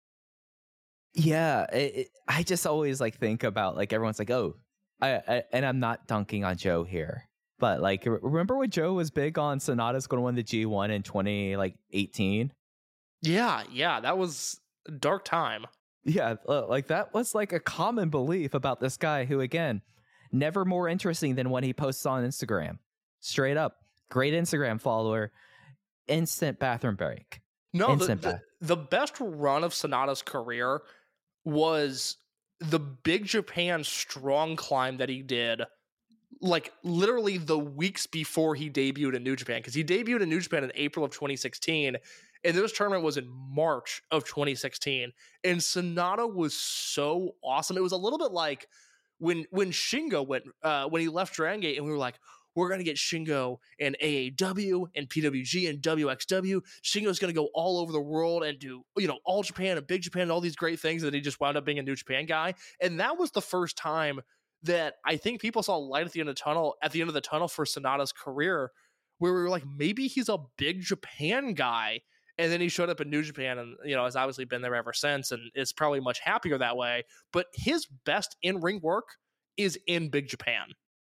Yeah, it, it, I just always like think about like everyone's like, oh, I, I and I'm not dunking on Joe here, but like remember when Joe was big on Sonata's going to win the G one in twenty like eighteen? Yeah, yeah, that was a dark time. Yeah, like that was like a common belief about this guy who, again, never more interesting than when he posts on Instagram. Straight up. Great Instagram follower, instant bathroom break. No, the, the, the best run of Sonata's career was the Big Japan strong climb that he did, like literally the weeks before he debuted in New Japan, because he debuted in New Japan in April of twenty sixteen, and this tournament was in March of twenty sixteen, and Sonata was so awesome. It was a little bit like when when Shingo went, uh, when he left Dragon Gate, and we were like, we're going to get Shingo in A A W and P W G and W X W. Shingo's going to go all over the world and do, you know, All Japan and Big Japan and all these great things. And he just wound up being a New Japan guy. And that was the first time that I think people saw light at the end of the tunnel, at the end of the tunnel for Sonata's career, where we were like, maybe he's a Big Japan guy. And then he showed up in New Japan and, you know, has obviously been there ever since and is probably much happier that way. But his best in-ring work is in Big Japan.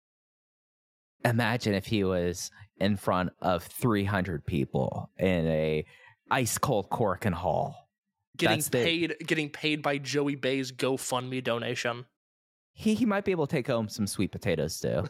Imagine if he was in front of three hundred people in a ice cold Korakuen Hall. Getting That's paid the, getting paid by Joey Bay's GoFundMe donation. He he might be able to take home some sweet potatoes too.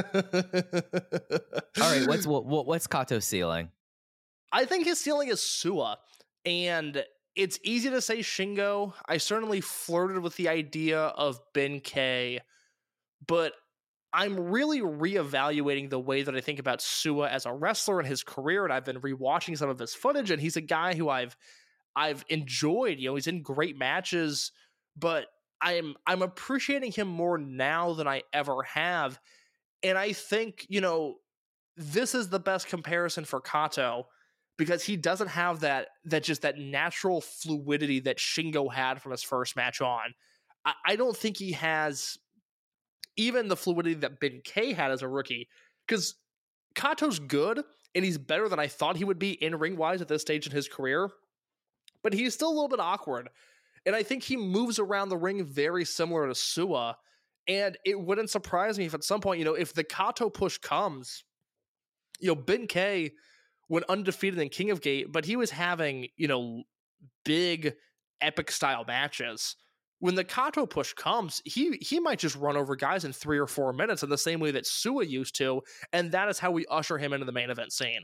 All right, what's what, what's Kato's ceiling? I think his ceiling is Suwa. And it's easy to say Shingo. I certainly flirted with the idea of Ben K, but I'm really reevaluating the way that I think about Suwa as a wrestler and his career, and I've been rewatching some of his footage, and he's a guy who I've I've enjoyed. You know, he's in great matches, but I'm I'm appreciating him more now than I ever have. And I think, you know, this is the best comparison for Kato because he doesn't have that that just that natural fluidity that Shingo had from his first match on. I, I don't think he has even the fluidity that Ben K had as a rookie, because Kato's good and he's better than I thought he would be in ring wise at this stage in his career, but he's still a little bit awkward. And I think he moves around the ring very similar to Suwa. And it wouldn't surprise me if at some point, you know, if the Kato push comes, you know, Ben K went undefeated in King of Gate, but he was having, you know, big epic style matches. When the Kato push comes, he he might just run over guys in three or four minutes in the same way that Suwa used to, and that is how we usher him into the main event scene.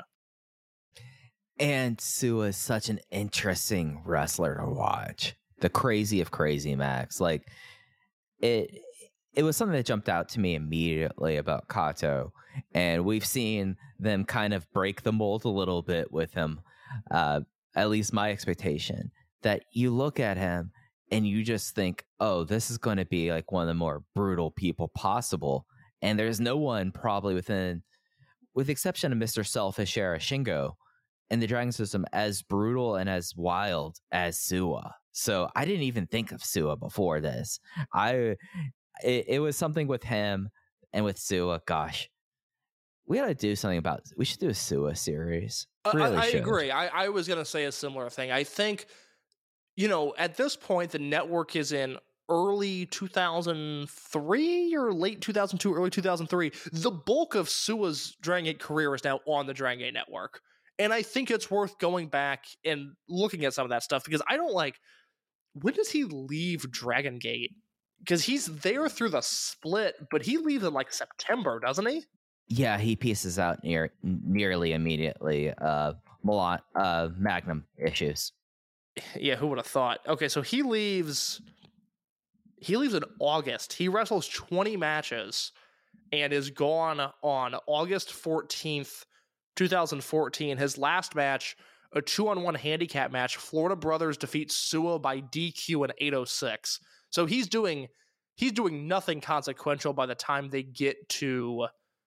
And Suwa is such an interesting wrestler to watch. The crazy of crazy Max. Like, it it was something that jumped out to me immediately about Kato, and we've seen them kind of break the mold a little bit with him, uh, at least my expectation, that you look at him and you just think, oh, this is going to be like one of the more brutal people possible. And there's no one probably within, with the exception of Mister Selfish Era Shingo, in the Dragon System as brutal and as wild as Suwa. So I didn't even think of Suwa before this. I, it, it was something with him and with Suwa. Gosh, we got to do something about, we should do a Suwa series. Really I, I should. agree. I, I was going to say a similar thing. I think, you know, at this point, the network is in early two thousand three or late two thousand two, early two thousand three. The bulk of Sua's Dragon Gate career is now on the Dragon Gate network. And I think it's worth going back and looking at some of that stuff because I don't like, when does he leave Dragon Gate? Because he's there through the split, but he leaves in like September, doesn't he? Yeah, he pieces out near nearly immediately. Uh, Milan, uh, Magnum issues. Yeah, who would have thought? Okay, so he leaves. He leaves in August. He wrestles twenty matches and is gone on August fourteenth, twenty fourteen. His last match, a two-on-one handicap match. Florida Brothers defeat Sua by D Q in eight oh six. So he's doing he's doing nothing consequential by the time they get to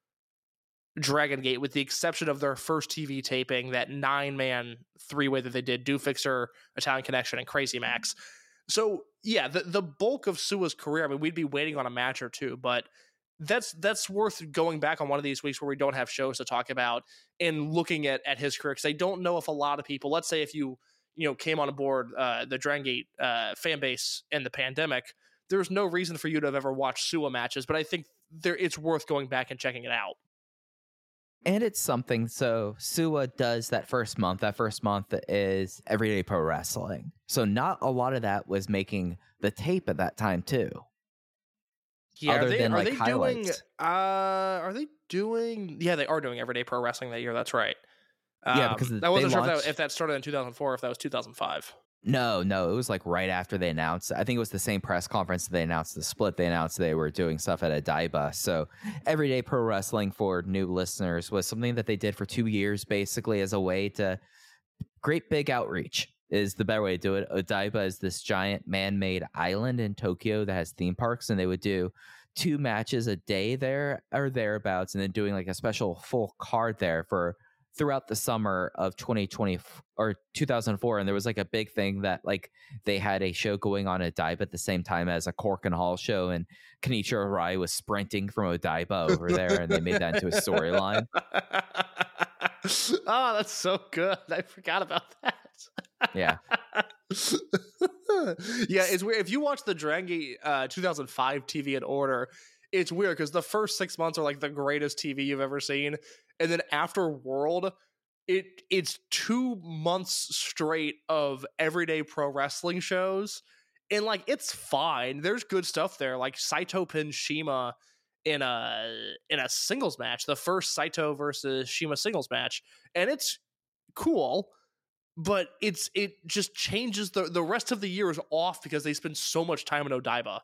Dragon Gate, with the exception of their first T V taping, that nine-man three-way that they did, Do Fixer, Italian Connection, and Crazy Max. So, yeah, the, the bulk of Sua's career, I mean, we'd be waiting on a match or two, but that's that's worth going back on one of these weeks where we don't have shows to talk about and looking at, at his career, because I don't know if a lot of people, let's say if you you know came on board uh, the Dragon Gate uh, fan base in the pandemic, there's no reason for you to have ever watched Sua matches, but I think there it's worth going back and checking it out. And it's something, so Sua does that first month. That first month is Everyday Pro Wrestling. So not a lot of that was making the tape at that time, too. Yeah, other are they, than are like they highlights. doing, uh, are they doing, yeah, they are doing Everyday Pro Wrestling that year, that's right. Um, Yeah, because I wasn't they sure if launched- that, if that started in two thousand four or if that was two thousand five. No, no, it was like right after they announced. I think it was the same press conference that they announced the split. They announced they were doing stuff at Odaiba. So Everyday Pro Wrestling, for new listeners, was something that they did for two years, basically as a way to great big outreach is the better way to do it. Odaiba is this giant man-made island in Tokyo that has theme parks, and they would do two matches a day there or thereabouts, and then doing like a special full card there for throughout the summer of twenty twenty or two thousand four. And there was like a big thing that like they had a show going on at Odaiba at the same time as a Cork and Hall show, and Kenichiro Arai was sprinting from Odaiba over there, and they made that into a storyline. Oh, that's so good. I forgot about that. Yeah. Yeah, it's weird. If you watch the Dragon Gate uh, two thousand five T V in order, it's weird because the first six months are like the greatest T V you've ever seen. And then after World, it it's two months straight of Everyday Pro Wrestling shows. And like, it's fine. There's good stuff there. Like Saito pins Shima in a in a singles match, the first Saito versus Shima singles match. And it's cool, but it's it just changes. The, the rest of the year is off because they spend so much time in Odaiba.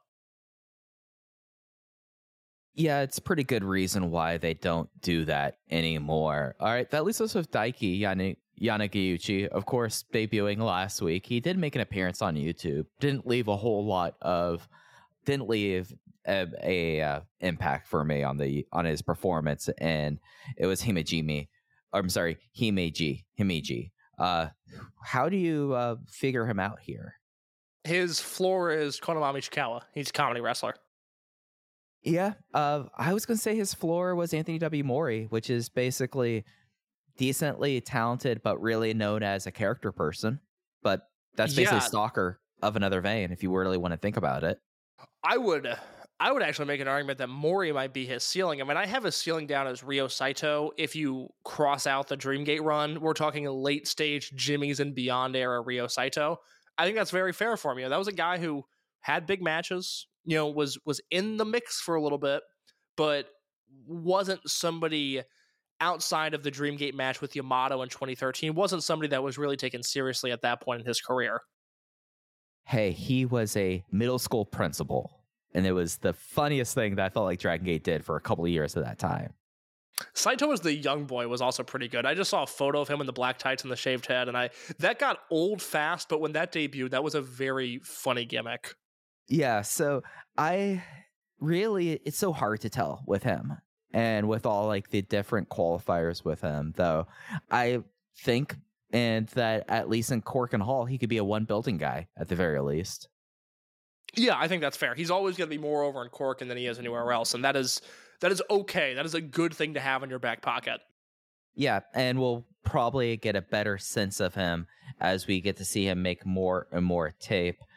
Yeah, it's a pretty good reason why they don't do that anymore. All right, that leaves us with Daiki Yana, Yanagiuchi, of course, debuting last week. He did make an appearance on YouTube. Didn't leave a whole lot of, didn't leave a, a uh, impact for me on the on his performance, and it was Himejimi. Or, I'm sorry, Himeji, Himeji. Uh, how do you uh, figure him out here? His floor is Konomami Chikawa. He's a comedy wrestler. Yeah, uh, I was going to say his floor was Anthony W. Mori, which is basically decently talented, but really known as a character person. But that's basically Yeah. Stalker of another vein, if you really want to think about it. I would I would actually make an argument that Mori might be his ceiling. I mean, I have his ceiling down as Ryo Saito. If you cross out the Dreamgate run, we're talking a late stage Jimmy's and Beyond era Ryo Saito. I think that's very fair for me. That was a guy who had big matches, you know, was was in the mix for a little bit, but wasn't somebody outside of the Dreamgate match with Yamato in twenty thirteen, wasn't somebody that was really taken seriously at that point in his career. Hey, he was a middle school principal, and it was the funniest thing that I felt like Dragon Gate did for a couple of years at that time. Saito as the young boy was also pretty good. I just saw a photo of him in the black tights and the shaved head, and I that got old fast, but when that debuted, that was a very funny gimmick. Yeah, so I really, it's so hard to tell with him and with all like the different qualifiers with him, though. I think, and that at least in Cork and Hall, he could be a one building guy at the very least. Yeah, I think that's fair. He's always going to be more over in Cork than he is anywhere else, and that is that is okay. That is a good thing to have in your back pocket. Yeah, and we'll probably get a better sense of him as we get to see him make more and more tape.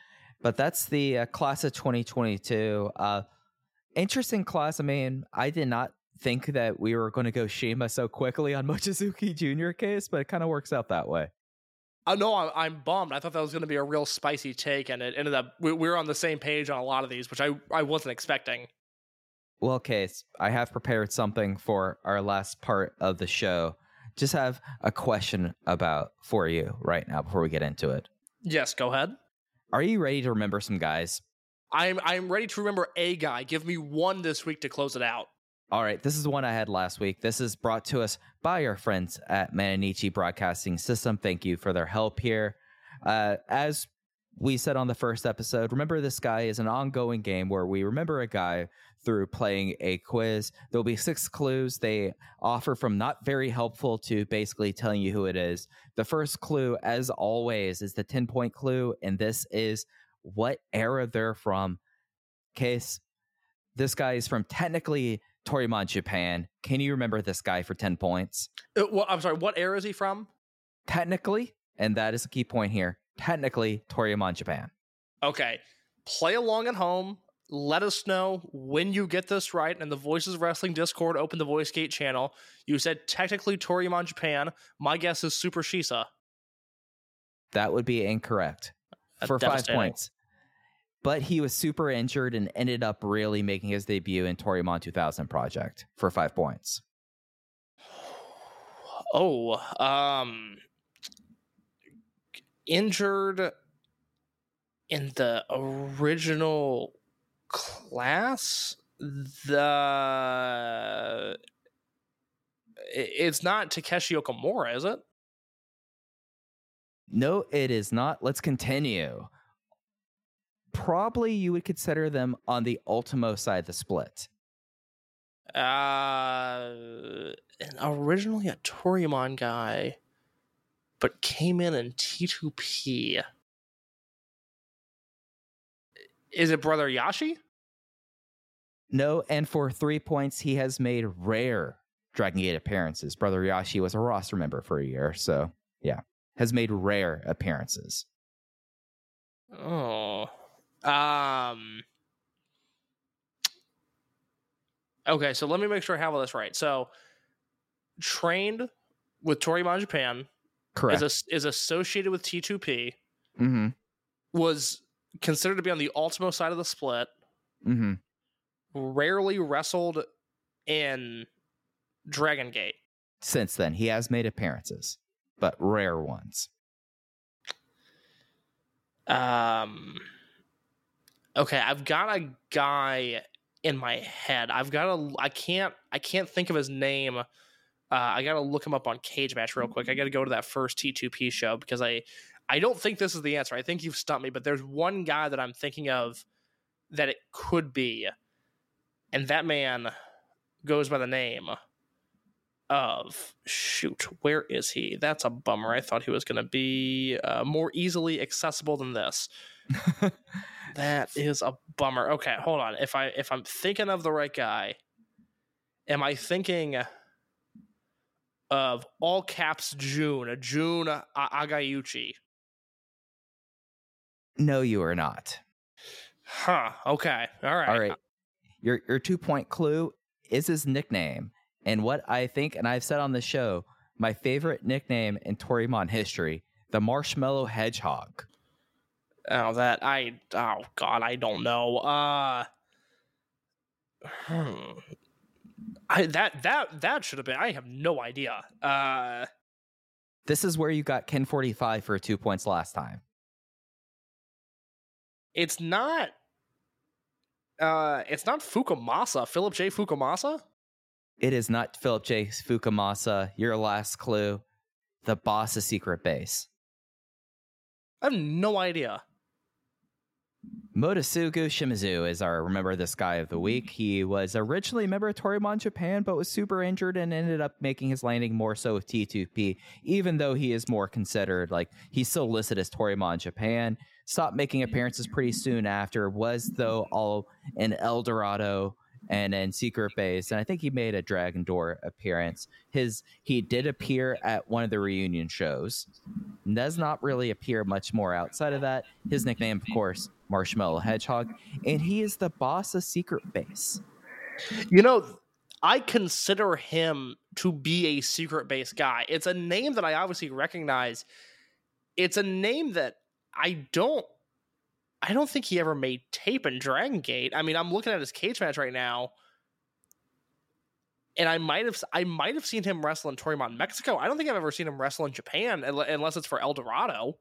But that's the uh, class of twenty twenty-two. Uh, interesting class. I mean, I did not think that we were going to go Shima so quickly on Mochizuki Junior case, but it kind of works out that way. I know I'm, I'm bummed. I thought that was going to be a real spicy take, and it ended up we, we were on the same page on a lot of these, which I, I wasn't expecting. Well, Case, I have prepared something for our last part of the show. Just have a question about for you right now before we get into it. Yes, go ahead. Are you ready to remember some guys? I'm I'm ready to remember a guy. Give me one this week to close it out. All right, this is the one I had last week. This is brought to us by our friends at Mananichi Broadcasting System. Thank you for their help here. Uh, as we said on the first episode, Remember This Guy is an ongoing game where we remember a guy through playing a quiz. There'll be six clues they offer, from not very helpful to basically telling you who it is. The first clue, as always, is the ten-point clue, and this is what era they're from. Case, this guy is from technically Toryumon, Japan. Can you remember this guy for ten points? Uh, well, I'm sorry, what era is he from? Technically, and that is a key point here, technically Toryumon, Japan. Okay, play along at home. Let us know when you get this right. And the Voices of Wrestling Discord, open the VoiceGate channel. You said technically Toryumon, Japan. My guess is Super Shisa. That would be incorrect. That's for five devastating. points. But he was super injured and ended up really making his debut in Toryumon two thousand Project for five points. Oh, um, injured in the original class. The it's not Takeshi Okamura, is it? No, it is not. Let's continue. Probably you would consider them on the Ultimo side of the split. Uh, and originally a Toryumon guy, but came in in T two P. Is it Brother Yashi? No, and for three points, he has made rare Dragon Gate appearances. Brother Yashi was a roster member for a year, so yeah, has made rare appearances. Oh, um, okay. So let me make sure I have all this right. So, trained with Toryumon Japan, Correct. is a, is associated with T two P. Mm-hmm. Was considered to be on the Ultimo side of the split. Mm-hmm. Rarely wrestled in Dragon Gate. Since then, he has made appearances, but rare ones. Um. Okay, I've got a guy in my head. I've got a. I can't. I can't think of his name. Uh, I got to look him up on Cage Match real quick. I got to go to that first T two P show because I. I don't think this is the answer. I think you've stumped me, but there's one guy that I'm thinking of that it could be, and that man goes by the name of shoot. Where is he? That's a bummer. I thought he was going to be uh, more easily accessible than this. That is a bummer. Okay, hold on. If I if I'm thinking of the right guy, am I thinking of all caps June, June Agayuchi? No, you are not. Huh. Okay. All right. All right. Your your two point clue is his nickname, and what I think, and I've said on the show, my favorite nickname in Toryumon history, the Marshmallow Hedgehog. Oh, that I. Oh God, I don't know. Uh. Hmm. I that that that should have been. I have no idea. Uh. This is where you got Ken forty-five for two points last time. It's not. Uh, it's not Fukumasa. Philip J. Fukumasa. It is not Philip J. Fukumasa. Your last clue, the boss's secret base. I have no idea. Motosugu Shimizu is our Remember This Guy of the Week. He was originally a member of Toryumon Japan, but was super injured and ended up making his landing more so with T two P, even though he is more considered, like, he's still listed as Toryumon Japan. Stopped making appearances pretty soon after, was, though, all in El Dorado and then Secret Base, and I think he made a Dragon Door appearance. His he did appear at one of the reunion shows. Does not really appear much more outside of that. His nickname, of course, Marshmallow Hedgehog, and he is the boss of Secret Base. You know, I consider him to be a Secret Base guy. It's a name that I obviously recognize. It's a name that I don't I don't think he ever made tape in Dragon Gate. I mean, I'm looking at his cage match right now, and I might have I might have seen him wrestle in Toryumon, Mexico. I don't think I've ever seen him wrestle in Japan unless it's for El Dorado.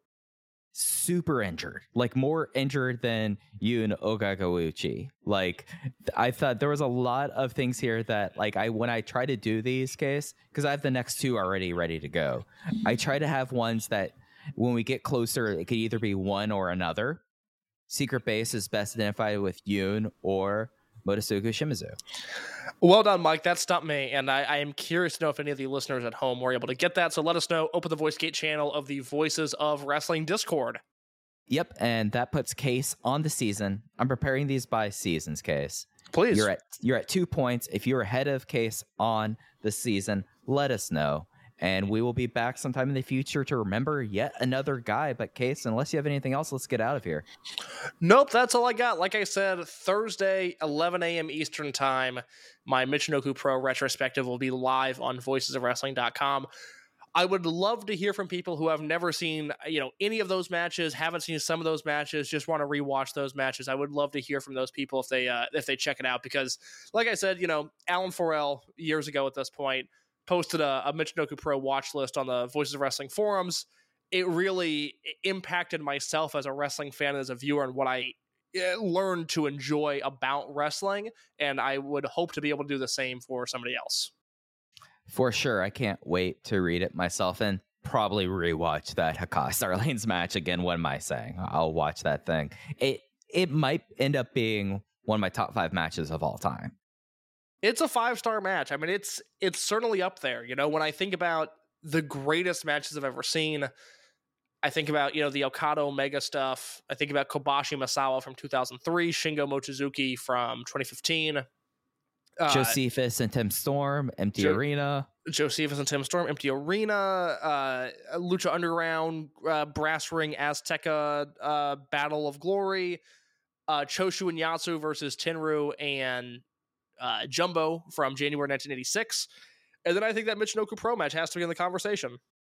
Super injured, like more injured than Yun Ogagawuchi. Like, I thought there was a lot of things here that, like, I when I try to do these, case because I have the next two already ready to go. I try to have ones that when we get closer, it could either be one or another. Secret Base is best identified with Yun or Motosuke Shimizu. Well done, Mike. That stumped me, and I, I am curious to know if any of the listeners at home were able to get that. So let us know. Open the VoiceGate channel of the Voices of Wrestling Discord. Yep, and that puts Case on the season. I'm preparing these by seasons, Case. Please. You're at you're at two points. If you're ahead of Case on the season, let us know. And we will be back sometime in the future to remember yet another guy. But Case, unless you have anything else, let's get out of here. Nope, that's all I got. Like I said, Thursday, eleven a.m. Eastern time, my Michinoku Pro retrospective will be live on voices of wrestling dot com. I would love to hear from people who have never seen, you know, any of those matches, haven't seen some of those matches, just want to rewatch those matches. I would love to hear from those people if they uh, if they check it out, because, like I said, you know, Alan Forel years ago at this point posted a, a Michinoku Pro watch list on the Voices of Wrestling forums. It really impacted myself as a wrestling fan, as a viewer, and what I learned to enjoy about wrestling. And I would hope to be able to do the same for somebody else. For sure. I can't wait to read it myself and probably rewatch that Hakai Starlane's match again. What am I saying? I'll watch that thing. It, it might end up being one of my top five matches of all time. It's a five-star match. I mean, it's it's certainly up there. You know, when I think about the greatest matches I've ever seen, I think about, you know, the Okada Omega stuff. I think about Kobashi Masawa from two thousand three, Shingo Mochizuki from twenty fifteen. Uh, Josephus and Tim Storm, Empty jo- Arena. Josephus and Tim Storm, Empty Arena. Uh, Lucha Underground, uh, Brass Ring Azteca, uh, Battle of Glory. Uh, Choshu and Yatsu versus Tenryu and Uh, Jumbo from January nineteen eighty-six. And then I think that Michinoku Pro match has to be in the conversation.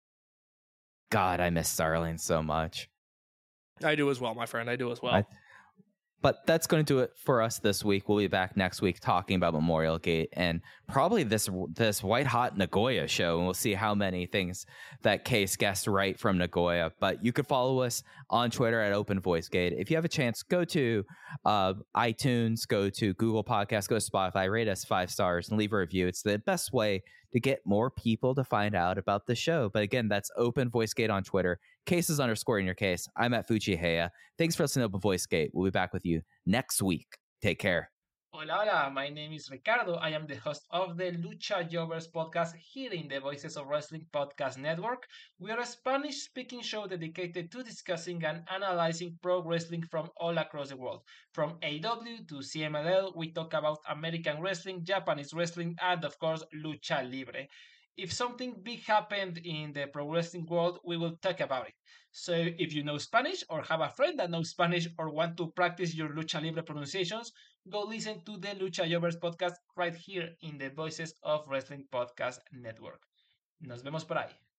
God, I miss Starlane so much. I do as well, my friend. I do as well. I, but that's going to do it for us this week. We'll be back next week talking about Memorial Gate and probably this this white hot Nagoya show. And we'll see how many things that Case guessed right from Nagoya. But you can follow us on Twitter at Open Voice Gate. If you have a chance, go to uh, iTunes, go to Google Podcasts, go to Spotify, rate us five stars and leave a review. It's the best way to get more people to find out about the show. But again, that's Open Voice Gate on Twitter. Cases underscore in your case. I'm at Fujiheya. Thanks for listening to Open Voice Gate. We'll be back with you next week. Take care. Hola, hola, my name is Ricardo. I am the host of the Lucha Jovers podcast here in the Voices of Wrestling Podcast Network. We are a Spanish-speaking show dedicated to discussing and analyzing pro wrestling from all across the world. From A E W to C M L L, we talk about American wrestling, Japanese wrestling, and of course, Lucha Libre. If something big happened in the pro wrestling world, we will talk about it. So if you know Spanish or have a friend that knows Spanish or want to practice your Lucha Libre pronunciations, go listen to the Lucha Jovers podcast right here in the Voices of Wrestling Podcast Network. Nos vemos por ahí.